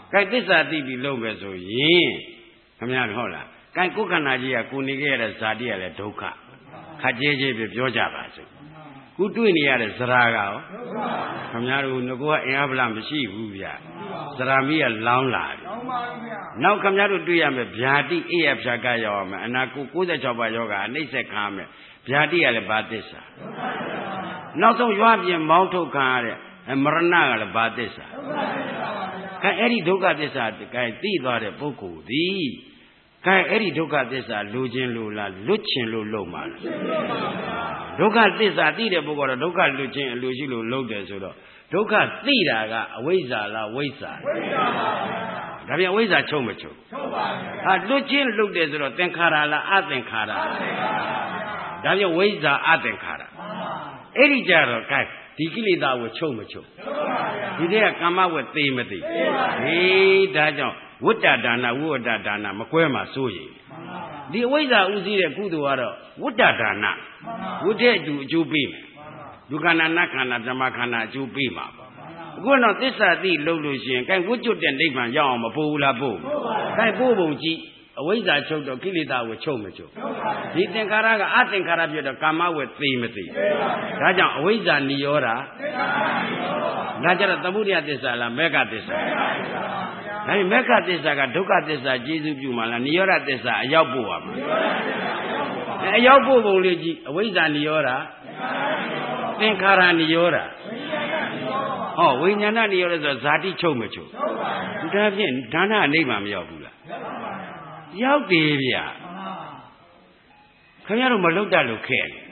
cái tết xa tị bị lâu về rồi yin không nháဟုတ်လားcáiကိုယ်ခန္ဓာကြီးကကိုနေခဲ့ရတဲ့ဇာတိကလည်းဒုက္ခခက်ကြဲကြဲပဲပြောကြပါစို့ခုတွေ့နေရတဲ့ဇရာကရောခင်ဗျားတို့ငကောကအင်အားဗလာမရှိဘူးဗျဇရာမီးကလောင်းလာတယ်နောက်ခင်ဗျားတို့တွေ့ရမယ်ဗျာတိအိယဖြာကရောက်အောင်မယ်အနာကို96ပါးယောဂအနှိမ့်ဆက်ခါမယ်ဗျာတိကလည်းဘာသစ္စာနောက်ဆုံးရွာပြင်မောင်းထုတ်ခံရတဲ့မရဏကလည်းဘာသစ္စာကဲအဲ့ဒီဒုက္ခသစ္စာကဲသိသွားတဲ့ပုဂ္ဂိုလ်သည်ကဲအဲ့ဒီဒုက္ခသစ္စာလိုခြင်းလို့လားလွတ်ခြင်းလို့လုံမှာလားဒုက္ခသစ္စာသိတဲ့ပုဂ္ဂိုလ်ကတော့ဒုက္ခလွတ်ခြင်းအလိုရှိလို့လုံတယ်ဆိုတော့ဒုက္ခသိတာကအဝိဇ္ဇာလားဝိဇ္ဇာဒါပြန်ဝိဇ္ဇာချုပ်မချုပ်ပါဘူးလွတ်ခြင်းလုံတယ်ဆိုတော့သင်္ခါရလားအသင်္ခါရဒါပြန်ဝိဇ္ဇာအသင်္ခါရအဲ့ဒီကြတော့ကဲဒီကိလေသာကိုချုပ်မချုပ်ဒီတည်းကကာမဝတ်သိမသိဟေးဒါကြောင့်ဝတ္တဒါနဝိဝတ္တဒါနမကွဲမှာစိုးရင်ဒီအဝိဇ္ဇာဥစည်းတဲ့ကုသိုလ်ကတော့ဝတ္တဒါနဝိတဲ့အကျိုးပေးမယ်ဒုက္ခနာနခန္ဓာဓမ္မခန္ဓာအကျိုးပေးမှာပေါ့အခုတော့သစ္စာသိလို့လို့ရှိရင်ကဲဝိကျွတ်တဲ့နိဗ္ဗာန်ရောက်အောင်မပို့ဘူးလားပို့ကဲပို့ပုံကြည့်အဝိဇ္ဇာချုပ်တော့ကိလေသာကိုချုပ်မချုပ်ဒီသင်္ခါရကအသင်္ခါရပြတော့ကာမဝတ်သိမသိဒါကြောင့်အဝိဇ္ဇာနိရောဓဒါကြတော့သမုဒယသစ္စာလားမေဃသစ္စာဒါပေမဲ့မေဃသစ္စာကဒုက္ခသစ္စာကျေစုပြုမှလားနိရောဓသစ္စာအရောက်ပို့ပါမှာအရောက်ပို့ပုံလေးကြည့်အဝိဇ္ဇာနိရောဓသင်္ခါရနိရောဓဟောဝိညာဏနိရောဓဆိုဇာတိချုပ်မချုပ်ဒါဖြင့်ဒါနအနိဗ္ဗာန်မရောက်ဘူးလားရောက်တယ်ဗျာခင်ဗျားတို့မလုတ်တတ်လို့ခဲ့တယ်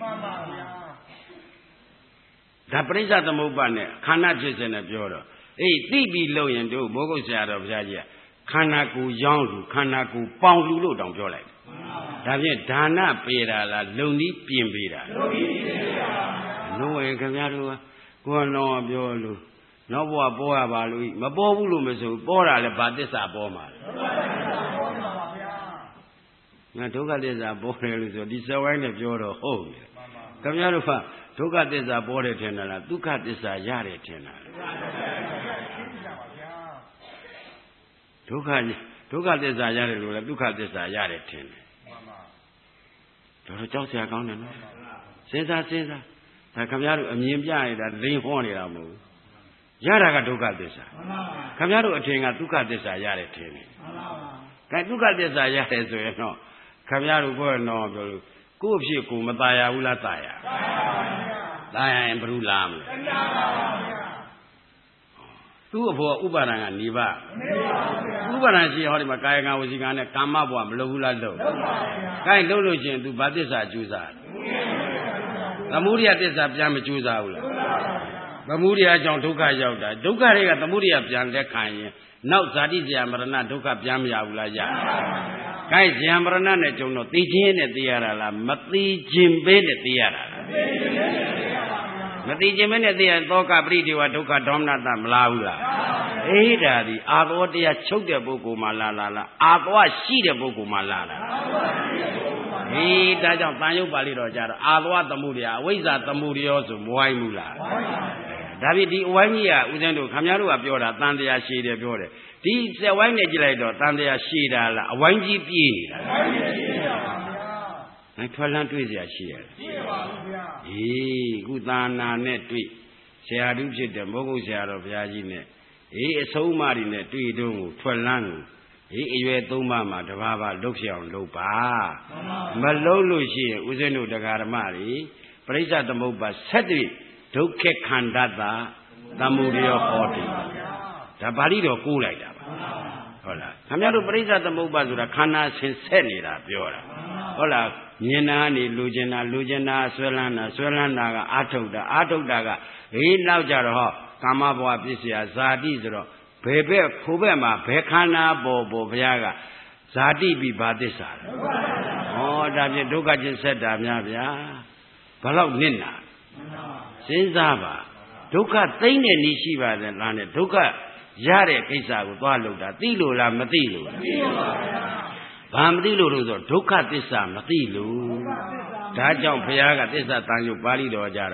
ဒါပရိစ္ဆသမုပ္ပါနဲ့ခန္ဓာဖြစ်စဉ်နဲ့ပြောတော့အေးသိပြီးလို့ရင်တို့မိုးကုတ်ဆရာတော်ဘုရားကြီးကခန္ဓာကိုယ်ရောင်းလူခန္ဓာကိုယ်ပေါင်လူလို့တောင်ပြောလိုက်ဒါဖြင့်ဒါနပေးတာလားလုံနည်းပြင်ပေးတာလုံနည်းပြင်ပေးတာလို့ဝင်ခင်ဗျားတို့ကကိုယ်တော်ပြောလို့နောက်ဘဝပေါ်ရပါလို့မပေါ်ဘူးလို့မဆိုပေါ်တာလဲဘာသစ္စာပေါ်မှာလဲငါဒုက္ခသစ္စာပေါ်တယ်လို့ဆိုဒီစဝိုင်းနဲ့ပြောတော့ဟုတ်ပြီခင်ဗျားတို့ကဒုက္ခသစ္စာပေါ်တယ်ထင်တယ်လားဒုက္ခသစ္စာရတယ်ထင်တာဒုက္ခသစ္စာရတယ်လို့လည်းဒုက္ခသစ္စာရတယ်ထင်တယ်တော်ကြောက်စရာကောင်းတယ်နော်စဉ်းစားဒါခင်ဗျားတို့အမြင်ပြနေတာလိန်ဟောနေတာမဟုတ်ဘူးရတာကဒုက္ခသစ္စာခင်ဗျားတို့အထင်ကဒုက္ခသစ္စာရတယ်ထင်တယ်ကဲဒုက္ခသစ္စာရတယ်ဆိုရင်တော့ခင်ဗျားတို့ဘောတော့ပြောလို့ကိုယ့်အဖြစ်ကိုမตายရဘူးလားตายရตายရင်ဘယ်လိုလာမလဲသူ့အဖို့ဥပါဒံကနေပါဥပါဒံရှိဟောဒီမှာကာယကံဝစီကံနဲ့ကာမဘဝမလုပ်ဘူးလားလုပ်ပါဗျာ gain လုပ်လို့ရှိရင် तू ဘာသစ္စာကျူးစားသမုဒိယသစ္စာပြန်မကျူးစားဘူးလားသမုဒိယကြောင့်ဒုက္ခရောက်တာဒုက္ခတွေကသမုဒိယပြန်လက်ခံရင်နောက်ဇာတိဇရာမရဏဒုက္ခပြန်မရဘူးလားရပါဗျာ gain ဇရာမရဏနဲ့ကြုံတော့သိခြင်းနဲ့သိရတာလားမသိခြင်းပဲနဲ့သိရတာလားမသိခြင်းပဲနဲ့သိရသောကပရိဒေဝဒုက္ခဒေါမနတမလားဘူးလားအေးဒါဒီအာသောတရားချုပ်တဲ့ပုဂ္ဂိုလ်မှလာအာသောရှိတဲ့ပုဂ္ဂိုလ်မှလာအေးဒါကြောင့်တန်ရုပ်ပါဠိတော်ကြတော့အာသောသမှုတရားအဝိဇ္ဇာသမှုရောဆိုမဝိုင်းဘူးလားဒါဖြင့်ဒီအဝိုင်းကြီးကဦးဇင်းတို့ခင်ဗျားတို့ကပြောတာတန်တရားရှိတယ်ပြောတယ်ဒီစက်ဝိုင်းနဲ့ကြည့်လိုက်တော့တန်တရားရှိတာလားအဝိုင်းကြီးပြေးနေတာအဝိုင်းကြီးပြေးတာပါဗျာနိုင်ထွက်လန်းတွေ့เสียရှိရတယ်ရှိပါဘူးဗျာအေးခုသာနာနဲ့တွေ့ဆရာတို့ဖြစ်တဲ့မိုးကုတ်ဆရာတော်ဘုရားကြီးနဲ့အေးအဆုံးအမတွေနဲ့တွေ့တော့ကိုထွက်လန်းကိုအေးအရွယ်သုံးပါးမှာတပါးပါလှုပ်ဖြစ်အောင်လုပ်ပါမလှုပ်လို့ရှိရင်ဦးဇင်းတို့တရားဓမ္မတွေပရိစ္ဆသမုပ္ပါ7ဒုက္ခခန္ဓာတာသမုဒယဟောတိဒါပါဠိတော်ကိုးလိုက်တာပါဟုတ်လားခင်ဗျားတို့ပရိစ္ဆသမုပ္ပါဆိုတာခန္ဓာဆင်ဆက်နေတာပြောတာဟုတ်လားမြင်တာနေလူကျင်တာဆွဲလန်းတာကအာထုတ်တာကအေးနောက်ကြတော့ဟောကာမဘဝပစ္စယဇာတိဆိုတော့ဘယ်ဘက်ခိုးဘက်မှာဘယ်ခန္ဓာပေါ်ဘုရားကဇာတိပြီးဘာသစ္စာလဲဟောဒါဖြင့်ဒုက္ခချင်းဆက်တာများဗျာဘလောက်နစ်နာစဉ်းစားပါဒုက္ခသိမ့်တဲ့နည်းရှိပါတယ်လားနဲ့ဒုက္ခရတဲ့ကိစ္စကိုသွားလို့တာသိလို့လားမသိလို့လားသိပါဗျာဘာမသိလို့လို့ဆိုဒုက္ခသစ္စာမသိလို့ဒါကြောင့်ဘုရားကသစ္စာတန်ရုပ်ပါဠိတော်ကြတော့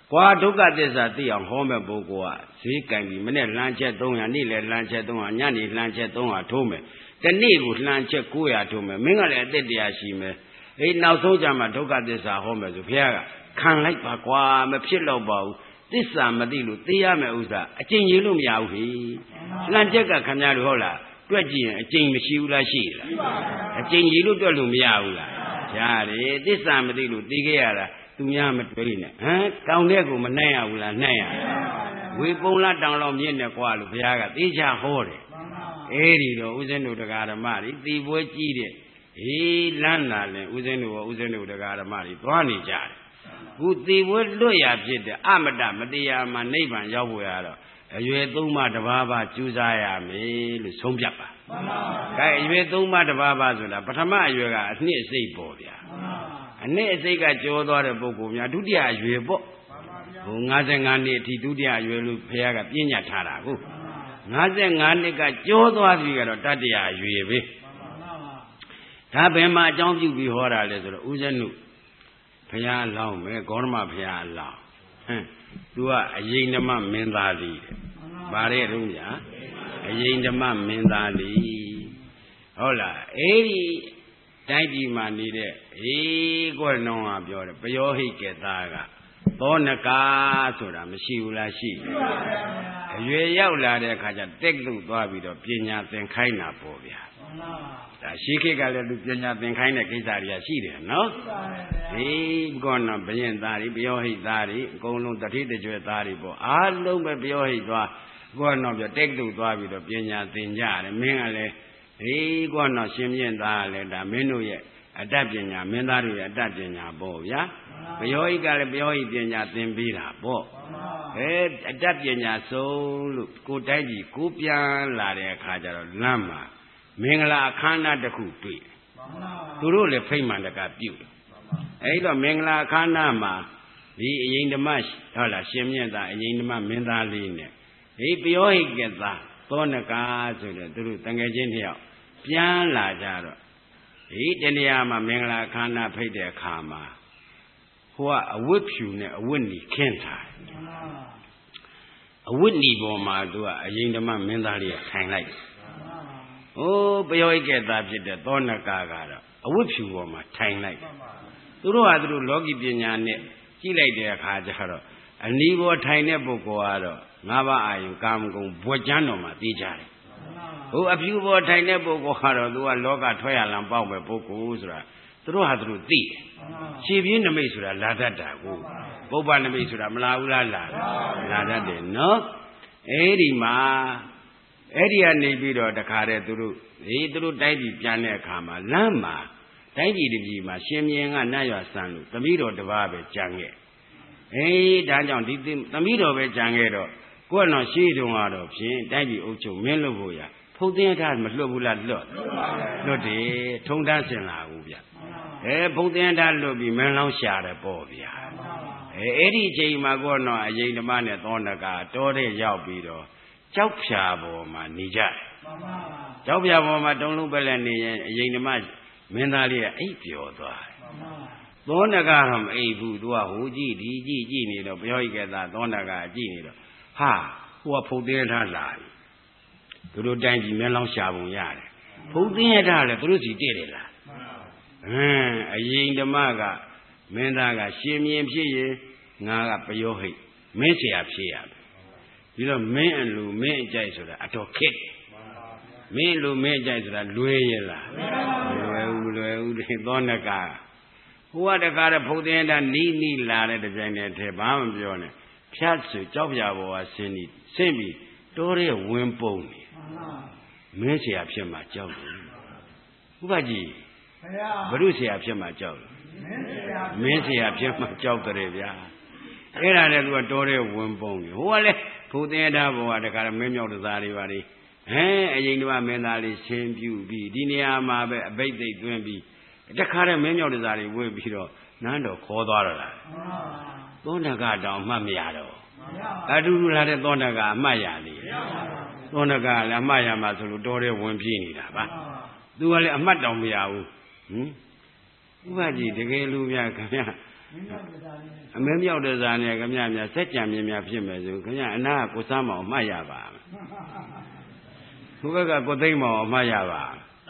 ကွာဒုက္ခသစ္စာသိအောင်ဟောမဲ့ပုဂ္ဂိုလ်ကဈေးကင်ပြီးမနေ့လှမ်းချက်300နေ့လည်းလှမ်းချက်300ညနေလှမ်းချက်300ထိုးမယ်တနေ့ကိုလှမ်းချက်900ထိုးမယ်မင်းကလည်းအသက်တရားရှိမယ်အေးနောက်ဆုံးကြမှာဒုက္ခသစ္စာဟောမယ်ဆိုဘုရားကခံလိုက်ပါကွာမဖြစ်တော့ပါဘူးသစ္စာမသိလို့သိရမယ်ဥစ္စာအကျင့်ရလို့မရဘူးဟိလှမ်းချက်ကခင်ဗျားတို့ဟုတ်လားတွက်ကြည့်ရင်အကျင့်မရှိဘူးလားရှိလားအကျင့်ရလို့တွက်လို့မရဘူးလားရတယ်သစ္စာမသိလို့သိခဲ့ရတာသူများမတွေးနဲ့ဟမ်တောင်တဲ့ကိုမနှိုက်ရဘူးလားနှိုက်ရဝေပုံလားတောင်လောက်မြင့်နေကွာလို့ဘုရားကသိချဟောတယ်အဲဒီတော့ဦးဇင်းတို့တရားဓမ္မတွေသိပွဲကြီးတဲ့ဟေးလမ်းလာလဲဦးဇင်းတို့တရားဓမ္မတွေသွားနေကြတယ်ခုသိပွဲလွတ်ရဖြစ်တဲ့အမတမတရားမှာနိဗ္ဗာန်ရောက်ဖို့ရတော့အရွယ်သုံးပါးတစ်ပါးပါကျူးစားရမယ်လို့ဆုံးဖြတ်ပါမှန်ပါဗျာအဲအရွယ်သုံးပါးတစ်ပါးပါဆိုတာပထမအရွယ်ကအနှစ်အစိတ်ပေါ့ဗျာအနှစ်အစိတ်ကကျော်သွားတဲ့ပုဂ္ဂိုလ်များဒုတိယအရွယ်ပေါ့ဟို55နှစ်အထိဒုတိယအရွယ်လို့ဘုရားကပြညတ်ထားတာကို55နှစ်ကကျော်သွားပြီကတော့တတိယအရွယ်ပဲဒါဘယ်မှာအကြောင်းပြုပြီးဟောတာလဲဆိုတော့ဦးဇင်းတို့ဘုရားလောင်းမယ်ဂေါရမဘုရားလောင်းဟမ်သူကအယိန္ဒမမင်းသားလေးတဲ့ဗါတဲ့တုံးညာအယိန္ဒမမင်းသားလေးဟုတ်လားအဲ့ဒီတိုင်းပြည်မှာနေတဲ့ကိုယ်နောင်ကပြောတယ်ပယောဟိကေသားကသောနကာဆိုတာမရှိဘူးလားရှိအရွယ်ရောက်လာတဲ့အခါကျတက်လို့သွားပြီးတော့ပညာသင်ခိုင်းတာပေါ့ဗျာဒါရှိခေတ်ကလည်းသူပညာသင်ခိုင်းတဲ့ကိစ္စတွေကရှိတယ်နော်ဒီကောနော်ဘယင်သားတွေပယောဟိသားတွေအကုန်လုံးတတိတကြွသားတွေပေါ့အားလုံးပဲပယောဟိသွားကောနော်ပြတက်လို့သွားပြီးတော့ပညာသင်ကြတယ်မင်းကလည်းဒီကောနော်ရှင်မြင့်သားကလည်းဒါမင်းတို့ရဲ့အတ္တပညာမင်းသားတို့ရဲ့အတ္တပညာပေါ့ဗျာပယောဟိကလည်းပယောဟိပညာသင်ပေးတာပေါ့အတ္တပညာဆုံးလို့ကိုတိုက်ကြီးကိုပြန်လာတဲ့အခါကျတော့လမ်းမှာမင်္ဂလာအခမ်းအနားတစ်ခုတွေ့သူတို့လည်းဖိတ်မှန်တကပြုတယ်အဲဒီတော့မင်္ဂလာအခမ်းအနားမှာဒီအယိန္ဒမဟုတ်လားရှင်မြတ်သားအယိန္ဒမမင်းသားလေးနဲ့ဒီပယောဟိကသားသောနကာဆိုတဲ့သူတို့တငယ်ချင်းတစ်ယောက်ပြန်လာကြတော့ဒီတနေရာမှာမင်္ဂလာအခမ်းအနားဖိတ်တဲ့အခါမှာဟိုကအဝတ်ဖြူနဲ့အဝတ်နီခင်းထားအဝတ်နီပေါ်မှာသူကအယိန္ဒမမင်းသားလေးကထိုင်လိုက်ဟိုပယောဟိကသားဖြစ်တဲ့သောနကာကတော့အဝတ်ဖြူပေါ်မှာထိုင်လိုက်သူတို့ဟာသူတို့လောကီပညာနဲ့ကြည့်လိုက်တဲ့အခါကျတော့အနီးပေါ်ထိုင်တဲ့ပုဂ္ဂိုလ်ကတော့ငါးပါးအာယုကာမဂုဏ်ဘွယ်ကျမ်းတော်မှာသိကြတယ်ဟိုအဖြူပေါ်ထိုင်တဲ့ပုဂ္ဂိုလ်ကတော့သူကလောကထွက်ရလံပေါက်မဲ့ပုဂ္ဂိုလ်ဆိုတာသူတို့ဟာသူတို့သိတယ်ခြေပြင်းနမိတ်ဆိုတာလာတတ်တာကိုပုပ္ပနမိတ်ဆိုတာမလာဘူးလားလာတတ်တယ်နော်အဲ့ဒီမှာအဲ့ဒီကနေပြီးတော့တခါတည်းသူတို့တိုင်းပြည်ပြန်တဲ့အခါမှာလမ်းမှာတိုင်းပြည်တစ်ပြည်မှာရှင်မြင်းကနတ်ရွာဆန်လို့သမီးတော်တစ်ပါးပဲကြံခဲ့ဒါကြောင့်ဒီသမီးတော်ပဲကြံခဲ့တော့ကိုယ့်တော့ရှေးတုန်းကတော့ဖြင့်တိုင်းပြည်အုပ်ချုပ်မင်းလို့ဖို့ရဖုတ်တင်းထားမလွတ်ဘူးလားလွတ်တယ်ထုံတန်းစင်လာဘူးဗျဖုတ်တင်းထားလွတ်ပြီးမင်းလောင်းရှာတယ်ပေါ့ဗျာအဲ့ဒီအချိန်မှာကိုယ့်တော့အယိန္ဒမနဲ့သောနကတောတဲ့ရောက်ပြီးတော့ကြောက်ဖြာပေါ်မှာနေကြတယ်ကြောက်ဖြာပေါ်မှာတုံးလုံးပဲလဲနေရင်အယိန္ဒမမင်းသားလေးကအိပ်ပျော်သွားတယ်သောနကတော့မအိပ်ဘူးသူကဟိုကြည့်ဒီကြည့်နေတော့ဘယောဟိကသာသောနကကြည့်နေတော့ဟာဟိုကဖုတ်တင်းထားလာပြီသူတို့တိုင်းပြည်မင်းလောင်းရှာပုံရတယ်ဖုတ်တင်းရထားလဲသူတို့စီတည့်တယ်လားအယိန္ဒမကမင်းသားကရှင်မြင်ဖြစ်ရင်ငါကပယောဟိမင်းဆရာဖြစ်ရမယ်ဒီတော့မင်းအလူမင်းအကြိုက်ဆိုတာအတော်ခက်မင်းလူမင်းအကြိုက်ဆိုတာလွယ်ရလားမလွယ်ဘူးဒီသောနကဟိုကတကားတဲ့ဖုတ်တင်းတာနီးလာတဲ့ကြိုင်တဲ့ထဲဘာမှမပြောနဲ့ဖြတ်ဆိုကြောက်ပြပေါ်ကဆင်းပြီးတိုးရဲဝင်းပုံနေမင်းဆရာဖြစ်မှကြောက်တယ်ဥပကြီးဘုရုဆရာဖြစ်မှကြောက်တယ်မင်းဆရာဖြစ်မှကြောက်တယ်ဗျာအဲ့ဒါနဲ့သူကတိုးရဲဝင်းပုံနေဟိုကလည်းဖုတ်တင်းတာပေါ်ကတကားမင်းမြောက်တစားတွေပါလေအရင်ကမင်းသားလေးဆင်းပြူပြီးဒီနေရာမှာပဲအဘိဓိတ်သွင်းပြီးတခါတည်းမင်းမြောက်တစားတွေဝေးပြီးတော့နန်းတော်ခေါ်သွားတော့လားသောနကတောင်အမှတ်မရတော့အတူတူလာတဲ့သောနကအမှတ်ရလေသောနကလည်းအမှတ်ရမှာဆိုလို့တော်တဲ့ဝင်ပြေးနေတာပါသူကလည်းအမှတ်တောင်မရဘူးဥပကြီးတကယ်လူများခင်ဗျအမဲမြောက်တဲ့ဇာနဲ့ခင်ဗျာများစက်ကြံမြင်များဖြစ်မယ်ဆိုခင်ဗျာအနာကကိုစမ်းမအောင်မှတ်ရပါဘုဘကကိုသိမ့်မအောင်မှတ်ရပါ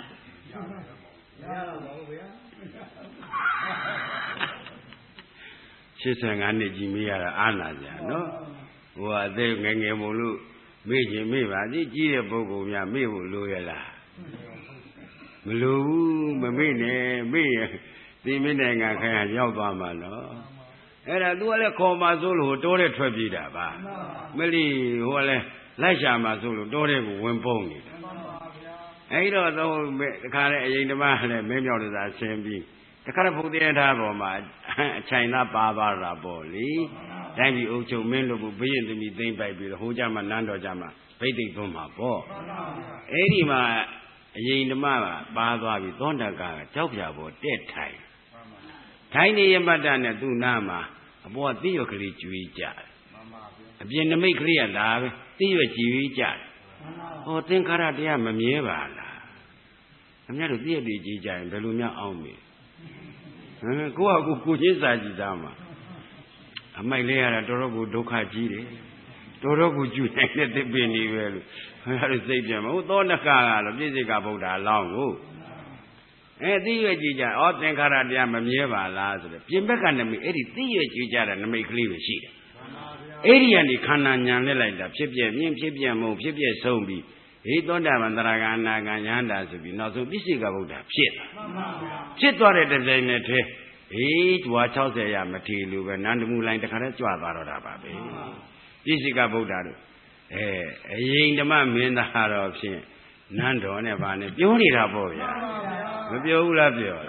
85နှစ်ကြီးမေးရတာအာနာကြနော်ဟိုအသေးငယ်ငယ်မို့လို့မေ့ခြင်းမေ့ပါစီကြီးတဲ့ပုဂ္ဂိုလ်များမေ့ဖို့လိုရလားမလိုဘူးမမေ့နဲ့မေ့ရင်ဒီမိနိုင်ငံခိုင်ရောက်သွားမှာနော်အဲ့ဒါသူကလည်းခေါ်ပါဆိုလို့တိုးတဲ့ထွက်ပြေးတာပါမလီဟိုကလည်းလိုက်ရှာမှာဆိုလို့တိုးတဲ့ကိုဝင်ပုံးနေတာအဲ့တော့တော့တခါလေအရင်ဓမ္မလည်းမင်းမြောက်တဲ့သာဆင်းပြီးတခါဖုတ်တဲ့ထားပေါ်မှာအချိုင်သားပါတာပေါ့လေတိုင်းပြည်အုပ်ချုပ်မင်းလို့ဘုရင်သမီးသိမ့်ပိုက်ပြီးတော့ဟိုကြမှာနန်းတော်ကြမှာဗိတ်သိက်သွန်းမှာပေါ့အဲ့ဒီမှာအရင်ဓမ္မကပါသွားပြီသောတာကကြောက်ပြပေါ်တက်ထိုင်နေရမတ္တနဲ့သူ့နားမှာအပေါ်သိရကလေးကျွေးကြတယ်အပြင်နမိတ်ကလေးကလာပဲသိရကြည်ကြတယ်ဟောသင်္ခါရတရားမမြဲပါလားခင်ဗျားတို့သိရတည်ကြည်ကြရင်ဘယ်လိုများအောင်မေကိုယ့်ဟာကိုချင်းစာကြည့်သားမှာအမိုက်လေးရတာတော်တော်ကိုဒုက္ခကြီးတယ်တော်တော်ကိုကျူနိုင်တဲ့သစ်ပင်တွေပဲလို့ခင်ဗျားတို့စိတ်ပြန်မဟုတ်သောနကကတော့ပြည့်စိကဗုဒ္ဓအလောင်းကိုသိရကြည်ကြဩသင်္ခါရတရားမမြဲပါလားဆိုတော့ပြင်ဘက်ကနမိတ်အဲ့ဒီသိရကြည်ကြတဲ့နမိတ်ကလေးပဲရှိတယ်အဲ့ဒီကနေခန္ဓာညာနဲ့လိုက်တာဖြစ်ပြမြင်ဖြစ်ပြမုံဖြစ်ပြဆုံးပြီးဟိသောတာပန်တရာဂအနာဂညာတာဆိုပြီးနောက်ဆုံးပြည့်စိကဗုဒ္ဓဖြစ်သွားတဲ့တစ်ချိန်နဲ့တည်းကြွား60ရမထီလို့ပဲနန္ဒမူလိုင်းတခါတည်းကြွသွားတော့တာပါပဲပြည့်စိကဗုဒ္ဓတို့အရင်ဓမ္မမင်းသားတော်ဖြင့်နန်းတော်နဲ့ဗာနဲ့ပြောနေတာပေါ့ဗျာမပြောဘူးလားပြော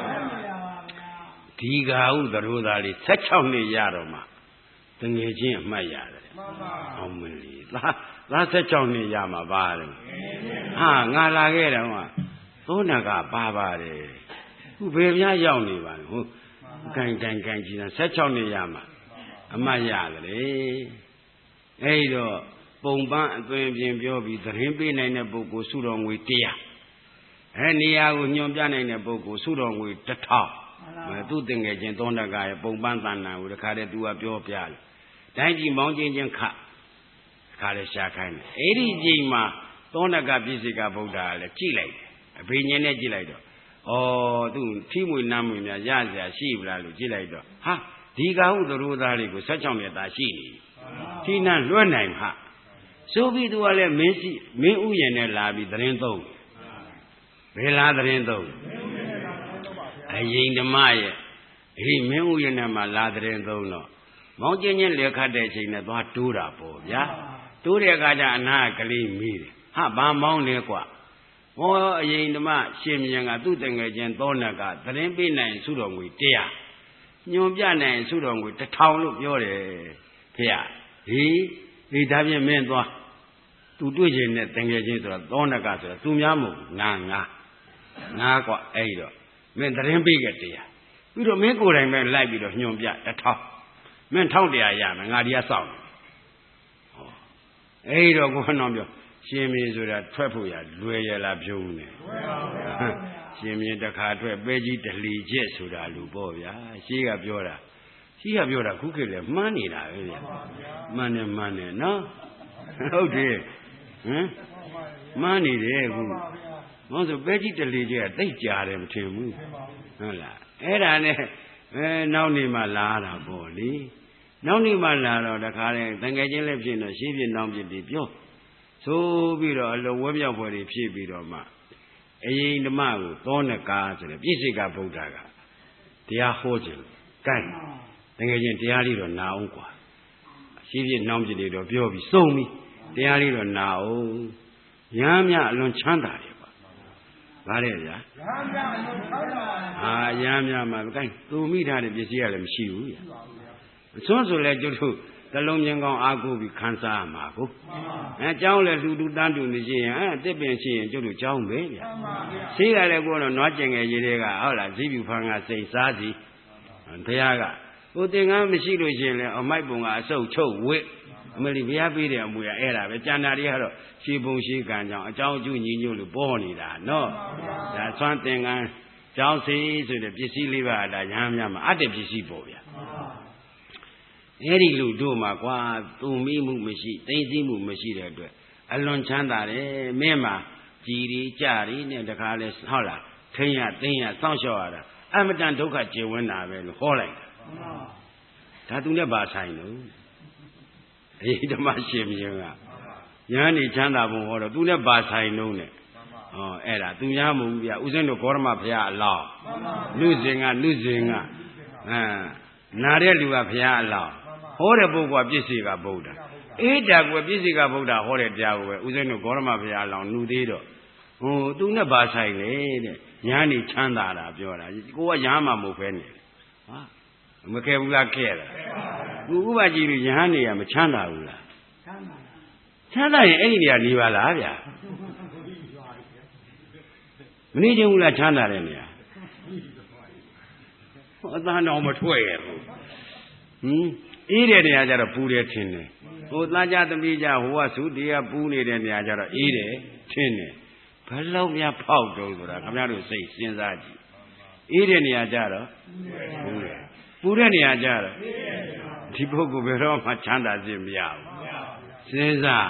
ဒီကာဟုသရိုးသားလေး16နှစ်ရတော့မှတငယ်ချင်းအမှတ်ရတယ်အောင်မလေးသား16နှစ်ရမှာပါတယ်ဟာငါလာခဲ့တော့သောနာကပါပါတယ်ခုဘယ်ပြားရောက်နေပါလဲဟုတ်ကန်ကြည့်တာ16နှစ်ရမှာအမှတ်ရတယ်အဲ့တော့ပုံပန်းအသွင်ပြင်ပြောပြီးသတင်းပေးနိုင်တဲ့ပုဂ္ဂိုလ်စုတော်ငွေ100နေရာကိုညွန်ပြနိုင်တဲ့ပုဂ္ဂိုလ်စုတော်ငွေ1000သူ့တင်ငယ်ချင်းသောဏကရဲ့ပုံပန်းတဏ္ဍာကိုတခါတည်းသူကပြောပြတယ်တိုင်းပြည်မောင်းချင်းချင်းခခါလဲရှာခိုင်းတယ်အဲ့ဒီချိန်မှာသောဏကပြည့်စိကဗုဒ္ဓကလည်းကြည့်လိုက်တယ်အဘိညာဉ်နဲ့ကြည့်လိုက်တော့သူထီးမွေနားမွေများရစရာရှိဗလားလို့ကြည့်လိုက်တော့ဟာဒီကဟုသရိုးသားလေးကို16နှစ်သားရှိနေထီးနှံလွှဲနိုင်မှာဆိုပြီးသူကလည်းမင်းဥယျာဉ်နဲ့လာပြီးသတင်းသုံးဘယ်လားသတင်းသုံးအရင်ဓမ္မရဲ့မင်းဥယျာဉ်နဲ့မှလာသတင်းသုံးတော့မောင်းချင်းချင်းလက်ခတ်တဲ့အချိန်နဲ့သွားတိုးတာပေါ့ဗျာတိုးတဲ့အခါကျအနာကလေးမိတယ်ဟာဘာမောင်းလဲကွာဟောအရင်ဓမ္မရှင်မြင်ကသူ့တငယ်ချင်းသောနကသတင်းပေးနိုင်စုတော်ငွေ100ညွန်ပြနိုင်စုတော်ငွေ1000လို့ပြောတယ်ဖေရဒီဒါဖြင့်မင်းသွားသူတွေ့ခြင်းနဲ့တငယ်ချင်းဆိုတော့သောနကဆိုတော့သူများမဟုတ်ငါကွာအဲ့တော့မင်းသတင်းပေးခဲ့တရားပြီးတော့မင်းကိုယ်တိုင်ပဲလိုက်ပြီးတော့ညွန်ပြ1000မင်း1100ရမယ်ငါဒီကစောင့်အဲ့တော့ကိုဟောပြောရှင်မင်းဆိုတာထွက်ဖို့ရလွယ်ရလားပြုံးနေရှင်မင်းတစ်ခါထွက်ပဲကြီးတလီချက်ဆိုတာလူပေါ့ဗျာရှေးကပြောတာခုခေတ်လည်းမှန်းနေတာပဲဗျာမှန်းနေနော်ဟုတ်တယ်မှန်းနေတယ်ခုမဟုတ်ဆိုပဲကြီးတလီချက်ကတိတ်ကြတယ်မထင်ဘူးဟုတ်လားအဲ့ဒါနဲ့နောက်နေမှလာတာပေါ့လေနောက်နေမှလာတော့တခါလဲတန်ငယ်ချင်းလည်းဖြစ်တော့ရှေးပြနောက်ပြပြီးပြောဆိုပြီးတော့အလိုဝဲပြောက်ဖွယ်တွေဖြစ်ပြီးတော့မှအရင်ဓမ္မကိုသောနကာဆိုတဲ့ပြည့်စိကဗုဒ္ဓကတရားဟောခြင်းကိုင်းတကယ်ချင်းတရားလေးတော့နာအောင်กว่าရှင်းပြနောက်ပြတွေတော့ပြောပြီးစုံပြီးတရားလေးတော့နာအောင်ရမ်းမြအလွန်ချမ်းသာတယ်ကွာဗါတယ်ဗျာရမ်းမြအလွန်ချမ်းသာဟာရမ်းမြမှာကိုင်းသူမိထားတဲ့ပစ္စည်းကလည်းမရှိဘူးဗျာအစွန်းဆိုလဲကျွတ်တို့တလုံးမြင်ကောင်းအားကိုးပြီးခန်းစားရမှာကိုကျောင်းလည်းလူတန်းတူနေရှိရင်တစ်ပင်ရှိရင်ကျွတ်တို့ကျောင်းပဲဗျာရှိရလဲကိုတော့နွားကျင်ငယ်ကြီးတွေကဟုတ်လားဇီးပြူဖန်းကစိတ်စားစီတရားကဟိုသင်္ကန်းမရှိလို့ရှိရင်လည်းအမိုက်ပုံကအဆုပ်ချုပ်ဝစ်အမလီဘုရားပေးတဲ့အမွေအဲ့ဒါပဲကျန်တာတွေကတော့ရှေးပုံရှေးကံကြောင့်အကြောင်းအကျိုးညီညွတ်လို့ပေါ်နေတာနော်ဒါဆွမ်းသင်္ကန်းကြောင်းစီဆိုတဲ့ပစ္စည်းလေးပါးဒါရဟန်းများမှာအတ္တပစ္စည်းပေါ့ဗျာအဲ့ဒီလူတို့မှာကွာသူမိမှုမရှိသိသိမှုမရှိတဲ့အတွက်အလွန်ချမ်းသာတယ်မင်းမှာကြည်ရီကြရီနဲ့တခါလဲဟုတ်လားထိန်ရသိမ့်ရစောင့်ရှောက်ရတာအမတန်ဒုက္ခကျေဝန်းတာပဲလို့ဟောလိုက်တာဒါသူနဲ့ပါဆိုင်လို့အေးဓမ္မရှင်မြင်ကညာနေချမ်းသာဘုံဟောတော့သူနဲ့ပါဆိုင်လုံးနဲ့ဟောအဲ့ဒါသူများမဟုတ်ဘူးဗျဥစဉ်တို့ဂေါရမဘုရားအလောင်းလူစဉ်ကနာတဲ့လူကဘုရားအလောင်းဟောတဲ့ပုဂ္ဂိုလ်ကပြည့်စေကဗုဒ္ဓအေးဒါကွယ်ပြည့်စေကဗုဒ္ဓဟောတဲ့တရားကိုပဲဥစဉ်တို့ဂေါရမဘုရားအလောင်းနှူသေးတော့ဟိုသူနဲ့ပါဆိုင်လေတဲ့ညာနေချမ်းသာတာပြောတာကိုကညာမှမဟုတ်ပဲနေဟာမခဲဘူးလားခဲတာဥပ္ပကြီးလူညာနေရမချမ်းသာဘူးလားချမ်းသာရင်အဲ့ဒီနေရာနေပါလားဗျာမနေချင်ဘူးလားချမ်းသာတဲ့နေရာဟောအသားတော်မထွက်ရဘူးအေးတဲ့နေရာကျတော့ပူတယ်ထင်တယ်ဟိုသားကြသမီးကြဟိုကသုတရားပူနေတဲ့နေရာကျတော့အေးတယ်ထင်တယ်ဘယ်လောက်များဖောက်တုံးဆိုတာခင်ဗျားတို့စိတ်စဉ်းစားကြည့်အေးတဲ့နေရာကျတော့ပူတဲ့နေရာကျတော့ဒီပုဂ္ဂိုလ်ဘယ်တော့မှချမ်းသာခြင်းမရဘူးစဉ်းစား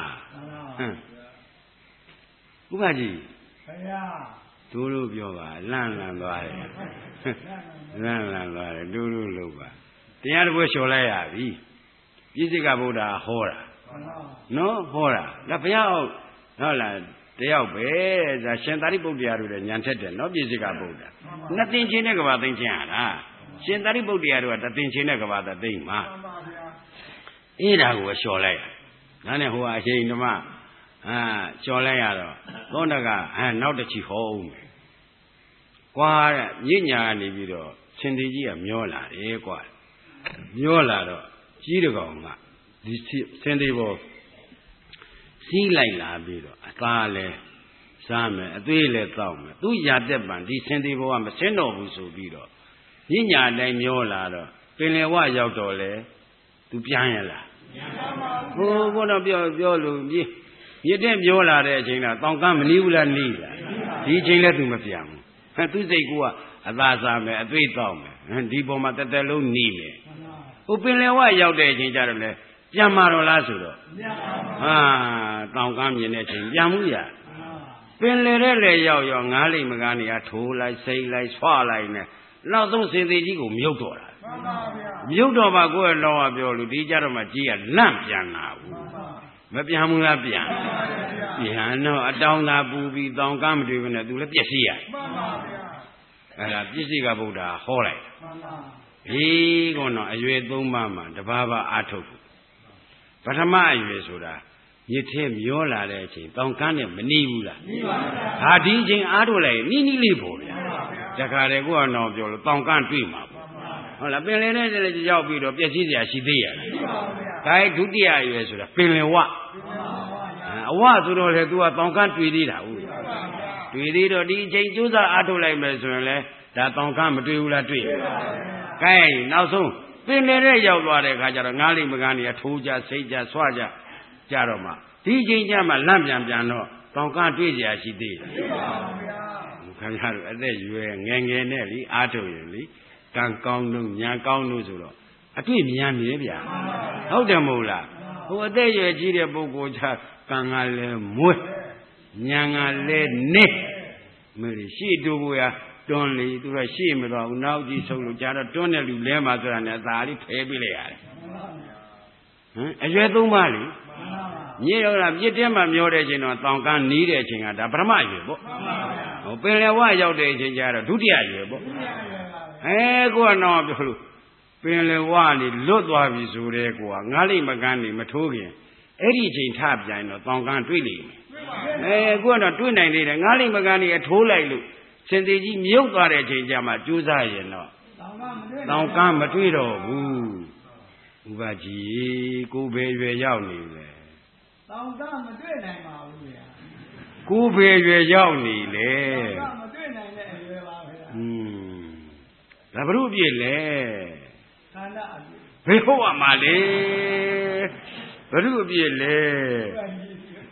ဥပ္ပကြီးတို့ပြောပါလန့်သွားတယ်လန့်သွားတယ်တို့လို့ပါတရားတစ်ပွဲလျှော်လိုက်ရပြီပြည့်စိကဗုဒ္ဓဟောတာနော်ဟောတာဒါဘုရားဟုတ်လားတယောက်ပဲဒါရှင်သာရိပုတ္တရာတို့လည်းညံထက်တယ်နော်ပြည့်စိကဗုဒ္ဓနှစ်သိန်းချင်းနဲ့ကဘာသိန်းချင်းရတာရှင်သာရိပုတ္တရာတို့ကတသိန်းချင်းနဲ့ကဘာသိန်းမှာအေးဒါကိုလျှော်လိုက်ဒါနဲ့ဟိုအရှင်ဓမ္မလျှော်လိုက်ရတော့သောတကနောက်တစ်ချီဟောအောင်မယ်ကွာတဲ့မြင့်ညာနေပြီးတော့ရှင်သေးကြီးကမျောလာတယ်ကွာမျောလာတော့ကြီးတကောင်ကဒီရှင်သေးဘောစီးလိုက်လာပြီးတော့အသားလဲစားမယ်အသေးလဲတောက်မယ်သူရာတက်ပံဒီရှင်သေးဘောကမစင်းတော့ဘူးဆိုပြီးတော့မြင့်ညာတိုင်းမျောလာတော့ပင်လယ်ဝရောက်တော့လေသူပြန်ရလားဟိုကတော့ပြောလို့မြစ်တဲ့ပြောလာတဲ့အချိန်ကတောင်ကမ်းမနီးဘူးလားနီးလားဒီအချိန်လဲသူမပြန်ဘူးသူစိတ်ကအသာစားမယ်အသွေးတောက်မယ်ဒီပေါ်မှာတက်လုံးနီးမယ်ဟိုပင်လယ်ဝရောက်တဲ့အချိန်ကျတော့လေပြန်มาတော့လားဆိုတော့တောင်ကမ်းမြင်တဲ့အချိန်ပြန်မှုရပင်လယ်တဲ့လေရောက်ငားလိမ့်မကားနေရထိုးလိုက်စိတ်လိုက်ဆွလိုက်နဲ့နောက်ဆုံးစင်သေးကြီးကိုမြုပ်တော့တာမြုပ်တော့ပါကိုယ့်ရဲ့လောကပြောလို့ဒီကြတော့မှကြီးကလန့်ပြန်လာဘူးမပြန်ဘူးလားပြန်တော့အတောင်သာပူပြီးတောင်ကမ်းမတွေ့ဘူးနဲ့သူလည်းပြည့်စည်ရတယ်အဲ့ဒါပြည့်စည်ကဗုဒ္ဓဟောလိုက်ဒီကတော့အရွယ်၃ပါးမှာတပါးပါအာထုတ်ဘူးပထမအရွယ်ဆိုတာမြစ်ထဲမျောလာတဲ့အချိန်တောင်ကမ်းနဲ့မနီးဘူးလားနီးပါဗျာဟာဒီအချိန်အားထုတ်လိုက်နီးလေးပေါ့ဗျာတခါတည်းကိုကတော့ပြောလို့တောင်ကမ်းတွေ့မှာပေါ့ဟုတ်လားပင်လယ်နဲ့ရောက်ပြီးတော့ပြည့်စည်စရာရှိသေးရဲ့နီးပါဗျာဒါဒုတိယအရွယ်ဆိုတာပင်လယ်ဝအဝဆိုတော့လေ तू ကတောင်ကမ်းတွေ့သေးတာဟုတ်တွေ့သေးတော့ဒီအချိန်ကျိုးစားအားထုတ်လိုက်မယ်ဆိုရင်လေဒါတောင်ကမ်းမတွေ့ဘူးလားတွေ့ပါဘူးကဲနောက်ဆုံးပင်လယ်ထဲရောက်သွားတဲ့အခါကျတော့ငားလိမ့်မကားနေရထိုးကြစိတ်ကြဆွကြကြတော့မှဒီအချိန်ကျမှလန့်ပြန်တော့တောင်ကမ်းတွေ့ကြရရှိသေးတယ်ခင်ဗျားတို့အသက်ရွယ်ငယ်နဲ့လीအားထုတ်ရင်လीကံကောင်းလို့ညာကောင်းလို့ဆိုတော့အတွေ့မြန်နေဗျာဟုတ်တယ်မဟုတ်လားဟိုအသက်ရွယ်ကြီးတဲ့ပုဂ္ဂိုလ်ချကံကလည်းမွေးညာကလည်းနေမလို့ရှေ့တိုးဖို့ရတွန်းလေသူကရှေ့မတော်ဘူးနောက်ကြီးဆုံးလို့ကြာတော့တွန်းတဲ့လူလဲမှာဆိုတာနဲ့အသာလေးဖယ်ပေးလိုက်ရတယ်အရွယ်၃ပါးလေညေတော့လားပြစ်တဲမှာမျောတဲ့အချိန်တော့တောင်ကန်းနီးတဲ့အချိန်ကဒါပထမအရွယ်ပေါ့ဟိုပင်လယ်ဝရောက်တဲ့အချိန်ကျတော့ဒုတိယအရွယ်ပေါ့ကိုကတော့ပြောလို့ပင်လယ်ဝနေလွတ်သွားပြီဆိုတဲ့ကိုကငားလိမ့်မကန်းနေမထိုးခင်အဲ့ဒီအချိန်ထပြန်တော့တောင်ကန်းတွေ့လိမ့်မယ်ကိုကတော့တွေ့နိုင်သေးတယ်ငားလိမ့်မကန်းနေအထိုးလိုက်လို့စင်သေးကြီးမြုပ်သွားတဲ့အချိန်ကျမှကြိုးစားရင်တော့တောင်ကန်းမတွေ့တော့ဘူးဥပကြီးကိုဘယ်ရွယ်ရောက်နေလဲတောင်ကန်းမတွေ့နိုင်ပါဘူးဗျာကိုဘယ်ရွယ်ရောက်နေလဲတောင်ကန်းမတွေ့နိုင်တဲ့အရွယ်ပါဗျာဒါဘုရုပြည့်လဲခန္ဓာအပြည့်ဘယ်ဟုတ်ရမှာလဲဘုရုပြည့်လဲဩ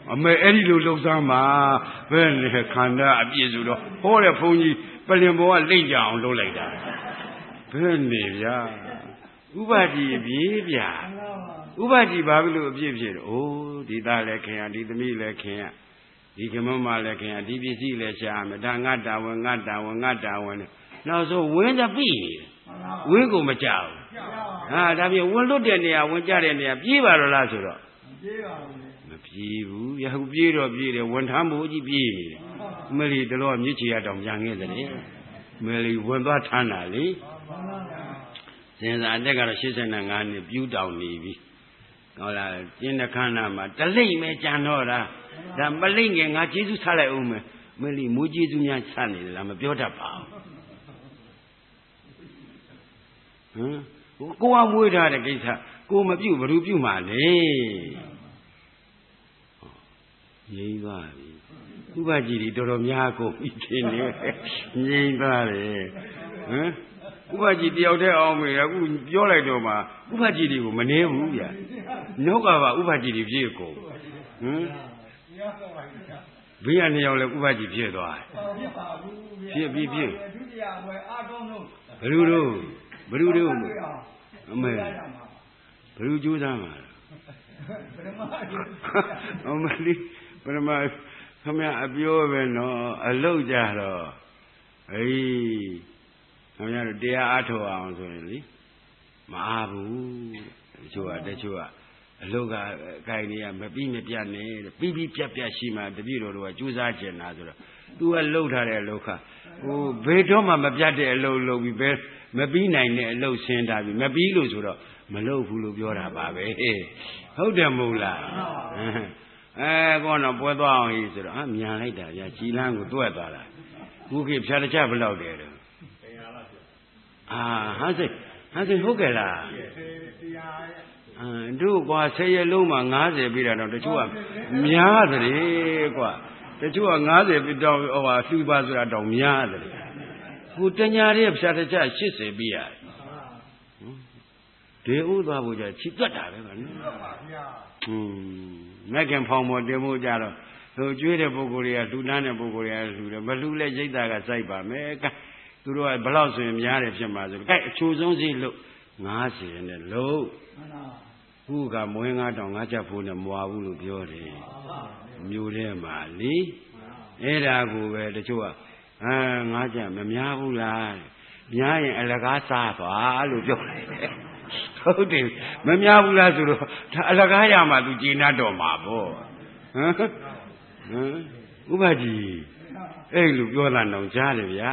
အမေအဲ့ဒီလိုလှုပ်ရှားမှာဘယ်နဲ့ခန္ဓာအပြည့်စုံတော့ဟောတဲ့ဘုန်းကြီးပလင်ဘောကလိမ့်ကြအောင်လုပ်လိုက်တာဘယ်နေဗျာဥပတိအပြည့်ဗျာဥပတိဘာဖြစ်လို့အပြည့်ဖြစ်တော့အိုးဒီသားလည်းခင်ရဒီသမီးလည်းခင်ရဒီကမမလည်းခင်ရဒီပစ္စည်းလည်းရှာမယ်ဒါငါတာဝန်နောက်ဆုံးဝင်းသပိဝင်းကိုမကြောက်ဟာဒါပြင်ဝင်းလွတ်တဲ့နေရာဝင်းကြတဲ့နေရာပြေးပါတော့လားဆိုတော့မပြေးဘူးရခုပြေးတော့ပြေးတယ်ဝန်ထမ်းမိုးကြီးပြေးနေတယ်မလီတလောမြစ်ချီရတောင်ပြန်ခဲ့တယ်မလီဝင်သွားထမ်းတာလေစဉ်းစားအသက်ကတော့85နှစ်ပြူးတောင်နေပြီဟုတ်လားကျင်းတဲ့ခန္ဓာမှာတလိမ့်မဲကြံတော့တာဒါမလိမ့်ငယ်ငါကျေးဇူးဆက်လိုက်အောင်မယ်မလီမိုးကျေးဇူးများဆက်နေတယ်လားမပြောတတ်ပါဘူးကိုကမွေးထားတဲ့ကိစ္စကိုမပြုတ်ဘယ်သူပြုတ်မှာလဲငြိမ်းသွားပြီဥပကြည်တွေတော်တော်များကုန်ပြီထင်နေငြိမ်းသွားတယ်ဥပကြည်တယောက်တည်းအောင်မေအခုပြောလိုက်တော့မှဥပကြည်တွေကိုမနှဲဘူးဗျာနောက်ကပါဥပကြည်တွေပြေကုန်ဘေးကနှစ်ယောက်လည်းဥပကြည်ဖြစ်သွားဖြစ်ပြီးဖြစ်ဘယ်လိုတော့အမေဘယ်လိုကြိုးစားမှာအမလီပရမခမအပြောပဲနော်အလောက်ကြတော့အေးခမတို့တရားအားထုတ်အောင်ဆိုရင်လေမအားဘူးတချို့ကအလုတ်ကအကိုင်တွေကမပြီးမပြတ်နဲ့ပြီးပြတ်ရှိမှတပည့်တော်တို့ကကြိုးစားကျင်တာဆိုတော့ तू ကလှုပ်ထားတဲ့အလုတ်ခဟိုဘယ်တော့မှမပြတ်တဲ့အလုတ်လှုပ်ပြီးပဲမပြီးနိုင်တဲ့အလုတ်ဆင်းထားပြီးမပြီးလို့ဆိုတော့မလှုပ်ဘူးလို့ပြောတာပါပဲဟုတ်တယ်မဟုတ်လားကောတော့ပွဲသွားအောင်ကြီးဆိုတော့မြန်လိုက်တာဗျာကြည်လန်းကိုတွက်သွားတာခုခေတ်ဖြာတချဘယ်လောက်တယ်တော့ဟာစိတ်ဟုတ်ကဲ့လားတို့ကွာ10ရက်လုံးမှာ90ပြီးတာတော့တချို့ကများတယ်ကွာတချို့က90ပြီးတော့ဟိုဟာလှူပါဆိုတာတော့များတယ်ခုတညာရဲ့ဖြာတချ80ပြီးရတယ်ဒေဥသွားဖို့ကြချီတွက်တာပဲကွာနော်မက်ကင်ဖောင်ပေါ်တင်ဖို့ကြတော့ဟိုကျွေးတဲ့ပုဂ္ဂိုလ်တွေကလူတန်းတဲ့ပုဂ္ဂိုလ်တွေကလှူတယ်မလှူလဲရိတ်တာကစိုက်ပါမယ်သူတို့ကဘလောက်ဆိုရင်များတယ်ဖြစ်မှာဆိုကြိုက်အချိုဆုံးစီလို့90နဲ့လို့ခုကမွေး9000ငါးချက်ဖို့နဲ့မွာဘူးလို့ပြောတယ်မျိုးထဲမှာလေအဲ့ဒါကိုပဲတချို့ကငါးချက်မများဘူးလားများရင်အလကားစားသွားလို့ပြောတယ်ဟုတ်တယ်မများဘူးလားဆိုတော့ဒါအလကားရမှသူကျေနပ်တော့မှာပေါ့ဥပကြီးအဲ့လိုပြောတာတော့ကြားတယ်ဗျာ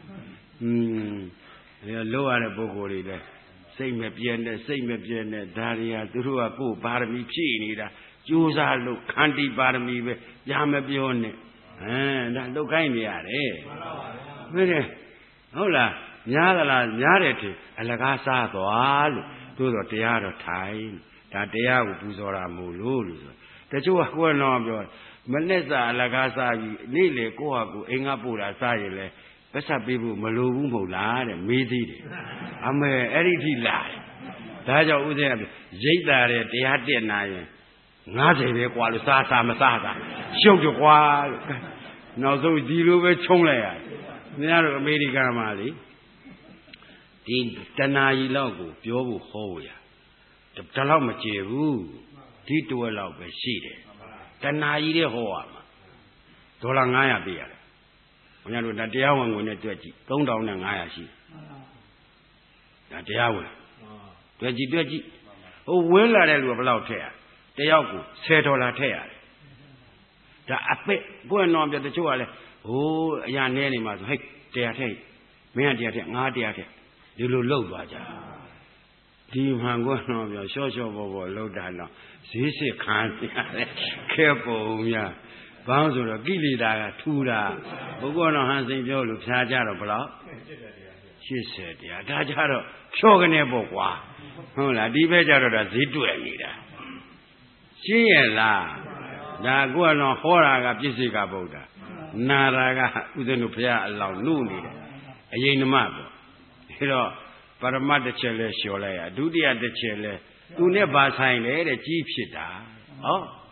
လို့ရတဲ့ပုဂ္ဂိုလ်တွေလည်းစိတ်မပြည့်နဲ့ဒါတွေဟာသူတို့ကကိုယ်ပါရမီဖြည့်နေတာကြိုးစားလို့ခန္တီပါရမီပဲညာမပြောနဲ့ဒါလုတ်ခိုင်းနေရတယ်မှန်တယ်ဟုတ်လားများသလားများတယ်ထင်အလကားစားသွားလို့တို့တော့တရားတော့ထိုင်ဒါတရားကိုပူဇော်တာမို့လို့ဆိုတချို့ကကိုယ်တော့ပြောမနဲ့စာအလကားစားပြီးနေ့လေကိုယ့်ဟာကိုယ်အိမ်ကပို့တာစားရင်လေပတ်ဆက်ပေးဖို့မလိုဘူးမဟုတ်လားတဲ့မေးသေးတယ်အမေအဲ့ဒီထိလာတယ်ဒါကြောင့်ဦးဇင်းကရိတ်တာတဲ့တရားတက်နာရင်90ပဲကွာလို့စားမစားတာရှုပ်ကြွားလို့နောက်ဆုံးဒီလိုပဲချုံးလိုက်ရတယ်မင်းတို့အမေရိကန်မှာလေဒီတဏှာကြီးလောက်ကိုပြောဖို့ဟောရဒါလောက်မကျေဘူးဒီတွဲလောက်ပဲရှိတယ်တဏှာကြီးတဲ့ဟောရမှာဒေါ်လာ900ပေးရတယ်ဘုရားတို့ဒါတရားဝင်ငွေနဲ့တွက်ကြည့်3500ရှိဒါတရားဝင်တွက်ကြည့်ဟိုဝင်းလာတဲ့လူကဘယ်လောက်ထည့်ရတယောက်ကို$10ထည့်ရတယ်ဒါအပက်ကိုယ်တော်ပြတချို့ကလည်းဟိုအရာနဲနေမှာဆိုဟဲ့100ထည့်မင်းက100ထည့်ငါ100ထည့်ဒီလိုလှုပ်သွားကြဒီမှန်ကိုတော့ပြောရှော့ပေါ်လှုပ်တာတော့ဈေးစစ်ခံရတယ်ခဲပုံများဘာလို့ဆိုတော့ကိလေသာကထူတာဘုရားတော်ဟန်စိန်ပြောလို့ဖြာကြတော့ဘယ်လောက်80တရားဒါကြတော့ဖြောကနေပေါ့ကွာဟုတ်လားဒီဘက်ကြတော့ဒါဈေးတွေ့နေတာရှင်းရဲ့လားဒါကိုယ်တော်ဟောတာကပြည့်စုံကဗုဒ္ဓနာတာကဥစဉ်တို့ဘုရားအလောင်းနှုတ်နေတယ်အရင်ဓမ္မပေါ့အဲတော့ပရမတ်တစ်ချက်လဲလျှော်လိုက်ရဒုတိယတစ်ချက်လဲသူနဲ့ဘာဆိုင်လဲတဲ့ကြီးဖြစ်တာဟော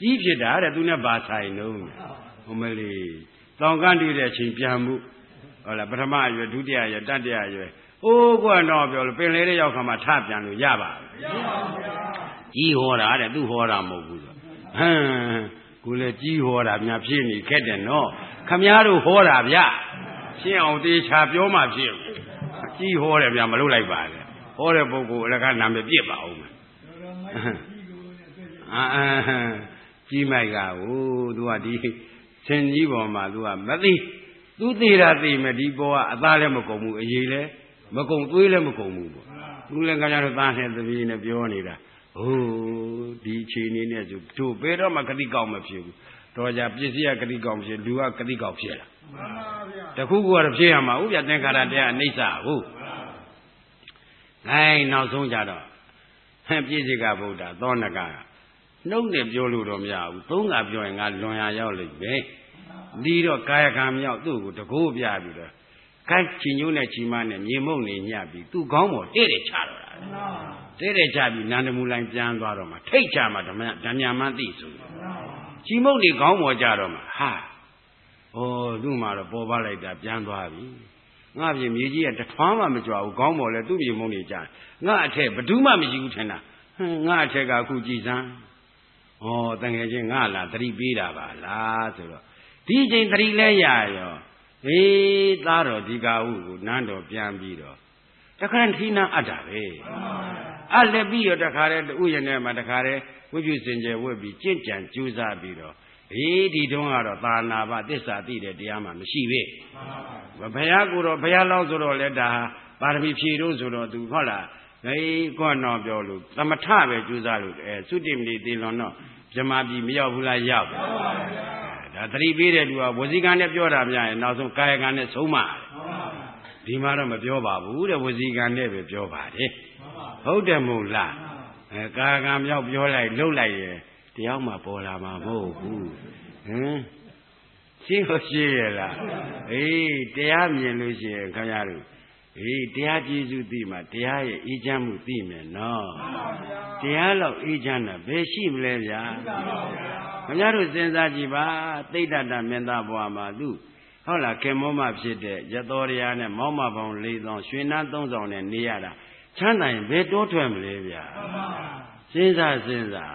ကြီးဖြစ်တာတဲ့သူနဲ့ဘာဆိုင်တော့ဟိုမလေးတောင်ကန်းတွေ့တဲ့အချိန်ပြန်မှုဟုတ်လားပထမအရွယ်ဒုတိယအရွယ်တတိယအရွယ်အိုးကတော့ပြောလို့ပင်လေတဲ့ရောက်ခါမှထပြန်လို့ရပါဘူးကြီးဟောတာတဲ့သူဟောတာမဟုတ်ဘူးဆိုဟမ်ကိုလည်းကြီးဟောတာများဖြစ်နေခဲ့တယ်နော်ခမည်းတော်ဟောတာဗျရှင်းအောင်တေချာပြောမှဖြစ်ကြီးဟောတယ်ဗျမလုပ်လိုက်ပါနဲ့ဟောတဲ့ပုဂ္ဂိုလ်အလကားနာမည်ပြစ်ပါဦးမယ်ကြီးမိုက်ကသူကဒီစင်ကြီးပေါ်မှာသူကမသိသူသေးတာသိမယ်ဒီပေါ်ကအသားလည်းမကုန်ဘူးအရေးလည်းမကုန်သွေးလည်းမကုန်ဘူးပေါ့သူလည်းကကြတော့သားနဲ့သမီးနဲ့ပြောနေတာဟိုးဒီအချိန်နေနဲ့ဆိုတို့ဘယ်တော့မှဂတိကောက်မဖြစ်ဘူးတော့ကြပစ္စည်းကဂတိကောက်ဖြစ်လူကဂတိကောက်ဖြစ်လာမှန်ပါဗျာတခုခုကတော့ဖြစ်ရမှာဥပ္ပသင်္ခါရတရားအိဋ္ဌဟုတ်နောက်ဆုံးကြတော့ပြည့်စကဗုဒ္ဓသောနကနှုတ်နဲ့ပြောလို့တော့မရဘူးသုံးကပြောရင်ငါလွန်ရရောက်လိမ့်မယ်ဒီတော့ကာယကံမြောက်သူ့ကိုတကိုးပြပြီးတော့ကိုက်ချီညိုးနဲ့ချီမနဲ့မြေမုံနေညပြီးသူ့ခေါင်းပေါ်တဲ့တဲ့ချတော့တာတဲ့တဲ့ချပြီးနန္ဒမူလိုင်းပြန်သွားတော့မှထိတ်ချမှဓမ္မမန်းသိဆိုချီမုံနေခေါင်းပေါ်ကြတော့မှဟာသူ့မှာတော့ပေါ်ပါလိုက်တာပြန်သွားပြီငါပြင်မြေကြီးကတထွားမှမကြွဘူးခေါင်းပေါ်လဲသူ့မြေမုံနေကြငါအထက်ဘယ်သူမှမရှိဘူးထင်တာငါအထက်ကအခုကြည်စမ်းတန်ငယ်ချင်းငါလာသတိပေးတာပါလားဆိုတော့ဒီချိန်သတိလဲရရောသားတော်ဒီကာဟုကိုနန်းတော်ပြန်ပြီးတော့တခါထီးနာအပ်တာပဲအပ်လည်းပြီးတော့တခါတည်းဥယျာဉ်ထဲမှာတခါတည်းဝိပုစင်ကြယ်ဝတ်ပြီးကြင့်ကြံကြိုးစားပြီးတော့ဒီတုန်းကတော့သာနာပသစ္စာသိတဲ့တရားမှမရှိပဲဘုရားကိုတော့ဘုရားလောက်ဆိုတော့လဲဒါပါရမီဖြည့်လို့ဆိုတော့သူဟုတ်လားကိုယ်တော့ပြောလို့သမထပဲကြိုးစားလို့သုတိမဏိသေလွန်တော့ဗြဟ္မာပြည်မရောက်ဘူးလားရောက်ပါဘူးဒါသတိပေးတဲ့လူကဝစီကံနဲ့ပြောတာများရင်နောက်ဆုံးကာယကံနဲ့ဆုံးမဒီမှာတော့မပြောပါဘူးတဲ့ဝစီကံနဲ့ပဲပြောပါတယ်ဟုတ်တယ်မို့လားကာယကံမြောက်ပြောလိုက်လှုပ်လိုက်ရင်တယောက်မှပေါ်လာမှာမဟုတ်ဘူးရှင်းလို့ရှိရလားတရားမြင်လို့ရှိရင်ခင်ဗျားတို့တရားကျေးဇူးသိမှတရားရဲ့အေးချမ်းမှုသိမယ်နော်တရားလောက်အေးချမ်းတာဘယ်ရှိမလဲဗျာခင်ဗျားတို့စဉ်းစားကြည့်ပါသိတ္တတမင်းသားဘဝမှာသူဟုတ်လားခင်မောမဖြစ်တဲ့ရသောတရားနဲ့မောမပေါင်း၄000ရွှေနန်း3ဆောင်နဲ့နေရတာချမ်းသာရင်ဘယ်တိုးထွက်မလဲဗျာစဉ်းစား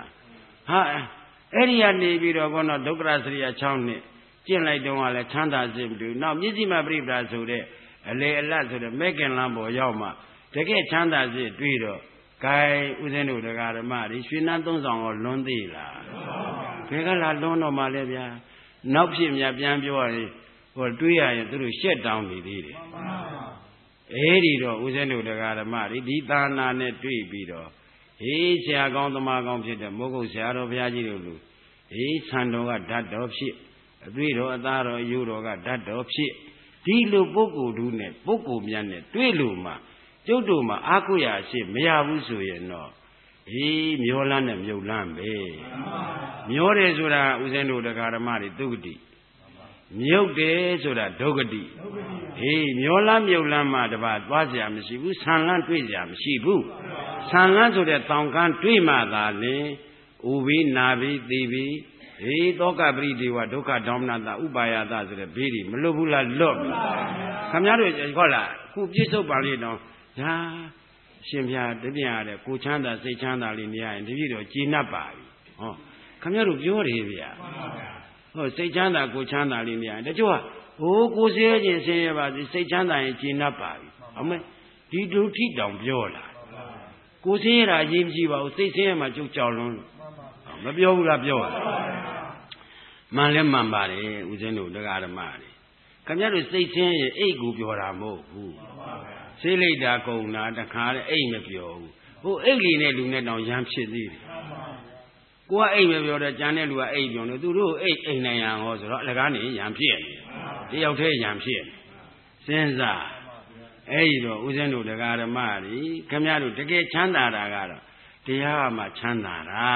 အဲ့ဒီကနေပြီးတော့ကောဒုက္ခရစရိယ6နှစ်ကျင့်လိုက်တော့ကလည်းချမ်းသာစေမတူနောက်မြစ်စီမပရိပဒါဆိုတဲ့အလေအလတ်ဆိုတဲ့မဲခင်လမ်းပေါ်ရောက်မှတကယ်ချမ်းသာစေတွေ့တော့ဂိုင်းဥစဉ်တို့တရားဓမ္မတွေရွှေနန်း3ဆောင်ကိုလွန်သေးလားဘယ်ကလာလွန်တော့မှလဲဗျာနောက်ဖြစ်မြပြန်ပြောရင်တွေးရရင်သူတို့ရှက်တောင်းနေသေးတယ်ဒီတော့ဥစဉ်တို့တရားဓမ္မတွေဒီသာနာနဲ့တွေ့ပြီးတော့ဆရာကောင်းသမားကောင်းဖြစ်တဲ့မိုးကုတ်ဆရာတော်ဘုရားကြီးတို့လူဆံတော်ကဓာတ်တော်ဖြစ်အသွေးတော်အသားတော်အယိုးတော်ကဓာတ်တော်ဖြစ်ဒီလိုပုဂ္ဂိုလ်တို့နဲ့ပုဂ္ဂိုလ်များနဲ့တွေ့လို့မှကျုပ်တို့မှာအာကိုရာရှိမရဘူးဆိုရင်တော့မျောလန်းနဲ့မြုပ်လန်းပဲမျောတယ်ဆိုတာဥစဉ်တို့တရားဓမ္မတွေသုဂတိမြုပ်တယ်ဆိုတာဒုက္ခတိမျောလန်းမြုပ်လန်းမှတပါသွားเสียမရှိဘူးဆံလန်းတွေ့เสียမရှိဘူးဆံလန်းဆိုတဲ့တောင်ကန်းတွေ့မှသာလေဥပိနာပိသိပိသောကပရိဒေဝဒုက္ခဒေါမနတဥပါယတဆိုတဲ့ဘေးတွေမလွတ်ဘူးလားလွတ်ပြီခင်ဗျားတို့ဟုတ်လားခုပြစ္ဆုတ်ပါလိတော့ညာရှင်ပြတပြည့်ရတဲ့ကိုချမ်းသာစိတ်ချမ်းသာလေးနေရရင်တပြည့်တော့ကျေနပ်ပါပြီခင်ဗျားတို့ပြောတယ်ဗျာစိတ်ချမ်းသာကိုချမ်းသာလေးနေရရင်တချို့ကကိုဆင်းရဲခြင်းဆင်းရဲပါစေစိတ်ချမ်းသာရင်ကျေနပ်ပါပြီဟုတ်မယ်ဒီဒုထိတောင်ပြောလာကိုဆင်းရဲတာအရေးမကြီးပါဘူးစိတ်ဆင်းရဲမှကျုပ်ကြောက်လွန်းမပြောဘူးလားပြောမှန်လဲမှန်ပါတယ်ဦးဇင်းတို့တရားဓမ္မတွေခင်ဗျားတို့စိတ်ဆင်းရဲအိတ်ကိုပြောတာမဟုတ်ဘူးစိတ်လိုက်တာကုန်တာတခါလေအိတ်မပြောဘူးအိတ်လေးနဲ့လူနဲ့တောင်ရမ်းဖြစ်သေးတယ်ကိုကအိတ်မပြောတော့ကြံတဲ့လူကအိတ်ပြောတယ်သူတို့အိတ်နိုင်ရန်ဟောဆိုတော့အလကားနေရမ်းဖြစ်နေတယောက်တည်းရမ်းဖြစ်စဉ်းစားတော့ဦးဇင်းတို့တရားဓမ္မတွေခင်ဗျားတို့တကယ်ချမ်းသာတာကတော့တရားမှချမ်းသာတာ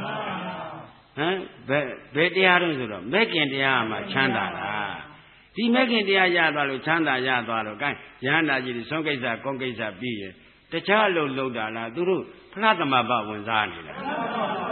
ဘယ်တရားတော့ဆိုတော့မဲ့ခင်တရားမှချမ်းသာတာဒီမဲ့ခင်တရားရသွားလို့ချမ်းသာရသွားတော့ gain ရဟန္တာကြီးဆုံးကိစ္စကုန်းကိစ္စပြီးရင်တခြားလို့လှုပ်တာလားသူတို့ဖလားသမဘဝင်စားနေလား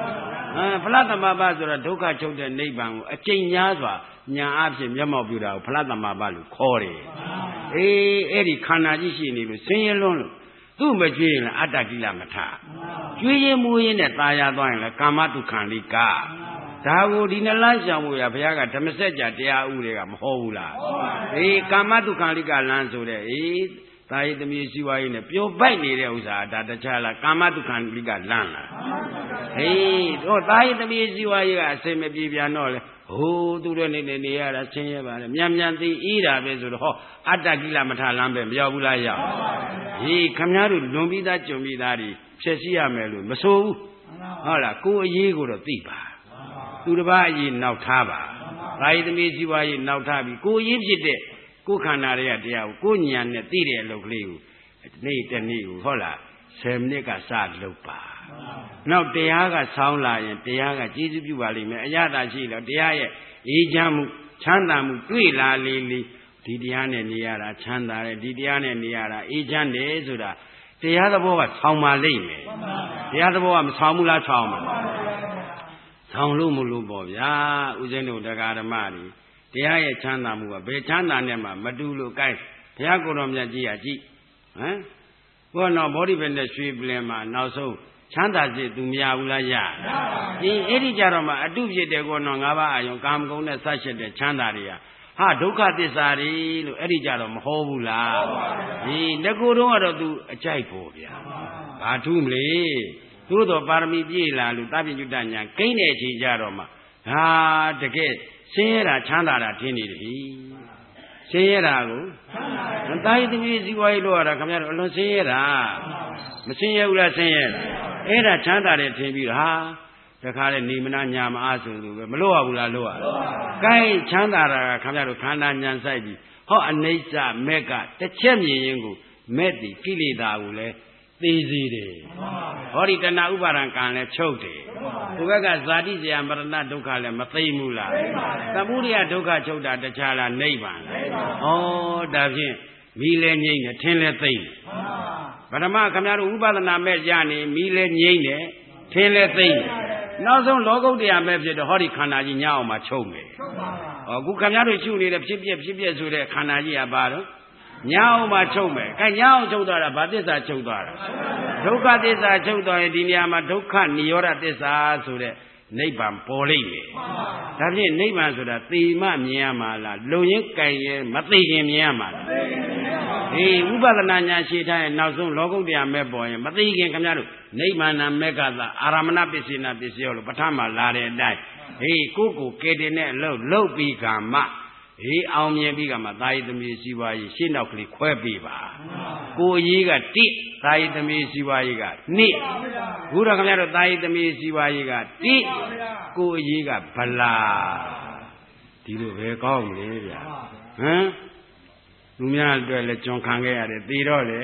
ဖလားသမဘာဆိုတာဒုက္ခချုပ်တဲ့နိဗ္ဗာန်ကိုအကျဉ်းများစွာညာအဖြစ်မျက်မှောက်ပြုတာကိုဖလားသမဘာလို့ခေါ်တယ်အေးအဲ့ဒီခန္ဓာကြီးရှိနေလို့ဆင်းရဲလွန်းလို့သူ့မကြွေးရင်လည်းအတ္တကိလမထကြွေးရင်မူရင်နဲ့ตายရသွားရင်လည်းကာမတုခံလိကဒါကိုဒီနှလားရှောင်ဖို့ရဘုရားကဓမ္မစကြာတရားဥတွေကမဟောဘူးလားအေးကာမတုခံလိကလမ်းဆိုတဲ့အေးသာယသမီးစီဝါရေးနဲ့ပျော်ပိုက်နေတဲ့ဥစ္စာဒါတခြားလားကာမတုခံလိကလမ်းလားဟေးတော့သာယသမီးစီဝါရေးကအစင်မပြေပြန်တော့လေဟိုသူတို့နေရတာဆင်းရဲပါလေမြန်သိအေးတာပဲဆိုတော့ဟောအတ္တကိလမထလမ်းပဲမရောက်ဘူးလားရောက်ဟေးခမည်းတော်လွန်ပြီးသားကြုံပြီးသားတွေဖြည့်ဆည်းရမယ်လို့မဆိုဘူးဟုတ်လားကိုယ်အရေးကိုတော့သိပါသူတစ်ပါးအရေးနောက်ထားပါသာယသမီးစီဝါရေးနောက်ထားပြီးကိုယ်အရေးဖြစ်တဲ့ကိုယ်ခန္ဓာတွေကတရားကိုကိုယ်ဉာဏ်နဲ့သိတဲ့အလုပ်ကလေးကိုနေ့တနေ့ကိုဟုတ်လား10မိနစ်ကစလုပ်ပါနောက်တရားကဆောင်းလာရင်တရားကကျေးဇူးပြုပါလိမ့်မယ်အရသာရှိလို့တရားရဲ့အေးချမ်းမှုချမ်းသာမှုတွေ့လာလေဒီတရားနဲ့နေရတာချမ်းသာတယ်ဒီတရားနဲ့နေရတာအေးချမ်းတယ်ဆိုတာတရားသဘောကဆောင်းပါလိမ့်မယ်တရားသဘောကမဆောင်းဘူးလားဆောင်းမှာဆောင်းလို့မလို့ပေါ့ဗျာဥစဉ်တို့တရားဓမ္မတွေတရားရဲ့ချမ်းသာမှုကဘယ်ချမ်းသာနဲ့မှမတူလို့ gain ဘုရားကိုယ်တော်မြတ်ကြီးကကြည့်ဟမ်ဘောနော်ဘောဓိပဲနဲ့ရွှေပလင်မှာနောက်ဆုံးချမ်းသာစေသူမရဘူးလားရဒီအဲ့ဒီကြတော့မှအတုဖြစ်တယ်ကောနော်၅ပါးအာယုံကာမဂုဏ်နဲ့ဆက်ရှက်တဲ့ချမ်းသာတွေကဟာဒုက္ခသစ္စာတွေလို့အဲ့ဒီကြတော့မဟောဘူးလားဒီငကိုတော့ကတော့သူအကြိုက်ပေါ့ဗျာဘာထူးမလဲသို့တော်ပါရမီပြည့်လာလို့တပိညုတညာကိန်းတဲ့အချိန်ကြတော့မှဟာတကယ်ဆင်းရဲတာချမ်းသာတာထင်နေတယ်ဆင်းရဲတာကိုတာယသမီးဇီဝရေးလို့ရတာခင်ဗျားတို့အလွန်ဆင်းရဲတာမဆင်းရဲဘူးလားဆင်းရဲတာအဲ့ဒါချမ်းသာတယ်ထင်ပြီးတော့ဟာတခါလေနေမနာညာမအားဆိုလို့ပဲမလို့ရဘူးလားလို့ရကိုင်းချမ်းသာတာကခင်ဗျားတို့ခန္ဓာညာဆိုင်ပြီးဟောအနိစ္စမက်ကတစ်ချက်မြင်ရင်ကိုမဲ့တည်ကိလေသာကိုလည်းသိစေတယ်ဟောဒီတဏှာဥပါဒံကံလည်းချုပ်တယ်ဟိုဘက်ကဇာတိဇယမရဏဒုက္ခလည်းမသိဘူးလားသမုဒိယဒုက္ခချုပ်တာတခြားလားနိဗ္ဗာန်လားဩဒါဖြင့်မိလဲငြိမ့်တယ်ထင်းလဲသိမ့်တယ်ပထမခင်ဗျားတို့ဥပဒနာမဲ့ရနေမိလဲငြိမ့်တယ်ထင်းလဲသိမ့်တယ်နောက်ဆုံးလောကုတ္တရာမဲ့ဖြစ်တော့ဟောဒီခန္ဓာကြီးညအောင်မှချုပ်မယ်အခုခင်ဗျားတို့ရှုနေတဲ့ဖြစ်ပြဆိုတဲ့ခန္ဓာကြီးကဘာတော့ညအောင်မှချုပ်မယ်အဲညအောင်ချုပ်သွားတာဘာသစ္စာချုပ်သွားတာဒုက္ခသစ္စာချုပ်သွားရင်ဒီနေရာမှာဒုက္ခនិရောဓသစ္စာဆိုတဲ့နိဗ္ဗာန်ပေါ်လိမ့်မယ်ဒါဖြင့်နိဗ္ဗာန်ဆိုတာသိမှမြင်ရမှာလားလုံရင်ကြိုင်ရင်မသိခင်မြင်ရမှာလားအေးဥပဒနာညာရှိထားရင်နောက်ဆုံးလောကုတ္တရာမဲ့ပေါ်ရင်မသိခင်ခင်ဗျားတို့နိဗ္ဗာန်မက်ကသာအာရမဏပစ္စေနာပစ္စယောလို့ပဋ္ဌာန်းမှာလာတဲ့အတိုင်းအေးကိုကဲတင်တဲ့အလုပ်လုပ်ပြီးကမှအေးအောင်မြင်ပြီးကမှသာယသမီးစီးပွားရေးရှင်းနောက်ကလေးခွဲပေးပါကိုအရေးကတိသာယသမီးစီးပွားရေးကနိဘုရားခင်ဗျားတို့သာယသမီးစီးပွားရေးကတိကိုအရေးကဗလာဒီလိုပဲကောင်းလေဗျာဟမ်လူများအတွက်လည်းကြုံခံခဲ့ရတယ်သေတော့လေ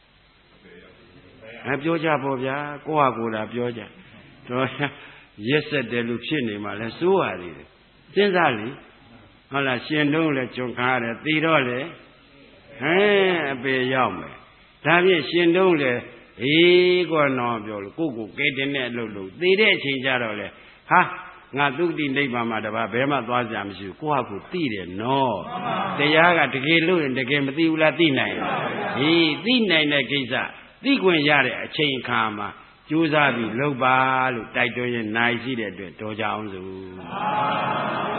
ပြောကြပေါ့ဗျာကိုယ့်ဟာကိုယ်သာပြောကြတော့ရက်ဆက်တယ်လို့ဖြစ်နေမှလဲစိုးရသေးတယ်စဉ်းစားလေဟုတ်လားရှင်တုံးလည်းကြုံခါရတယ်သေတော့လေဟမ်အပေရောက်မယ်ဒါဖြင့်ရှင်တုံးလည်းအေးကောနော်ပြောလို့ကိုကဲတင်တဲ့အလုပ်လို့သေတဲ့အချိန်ကြတော့လေဟာငါသုတိနိဗ္ဗာန်မှာတပါဘယ်မှသွားကြမရှိဘူးကိုယ့်ဟာကိုသိတယ်နော်တရားကတကယ်လို့ရင်တကယ်မသိဘူးလားသိနိုင်ဟေးသိနိုင်တဲ့ကိစ္စသိခွင့်ရတဲ့အချိန်အခါမှာကြိုးစားပြီးလုပ်ပါလို့တိုက်တွန်းရင်နိုင်ရှိတဲ့အတွက်တော်ကြအောင်စို့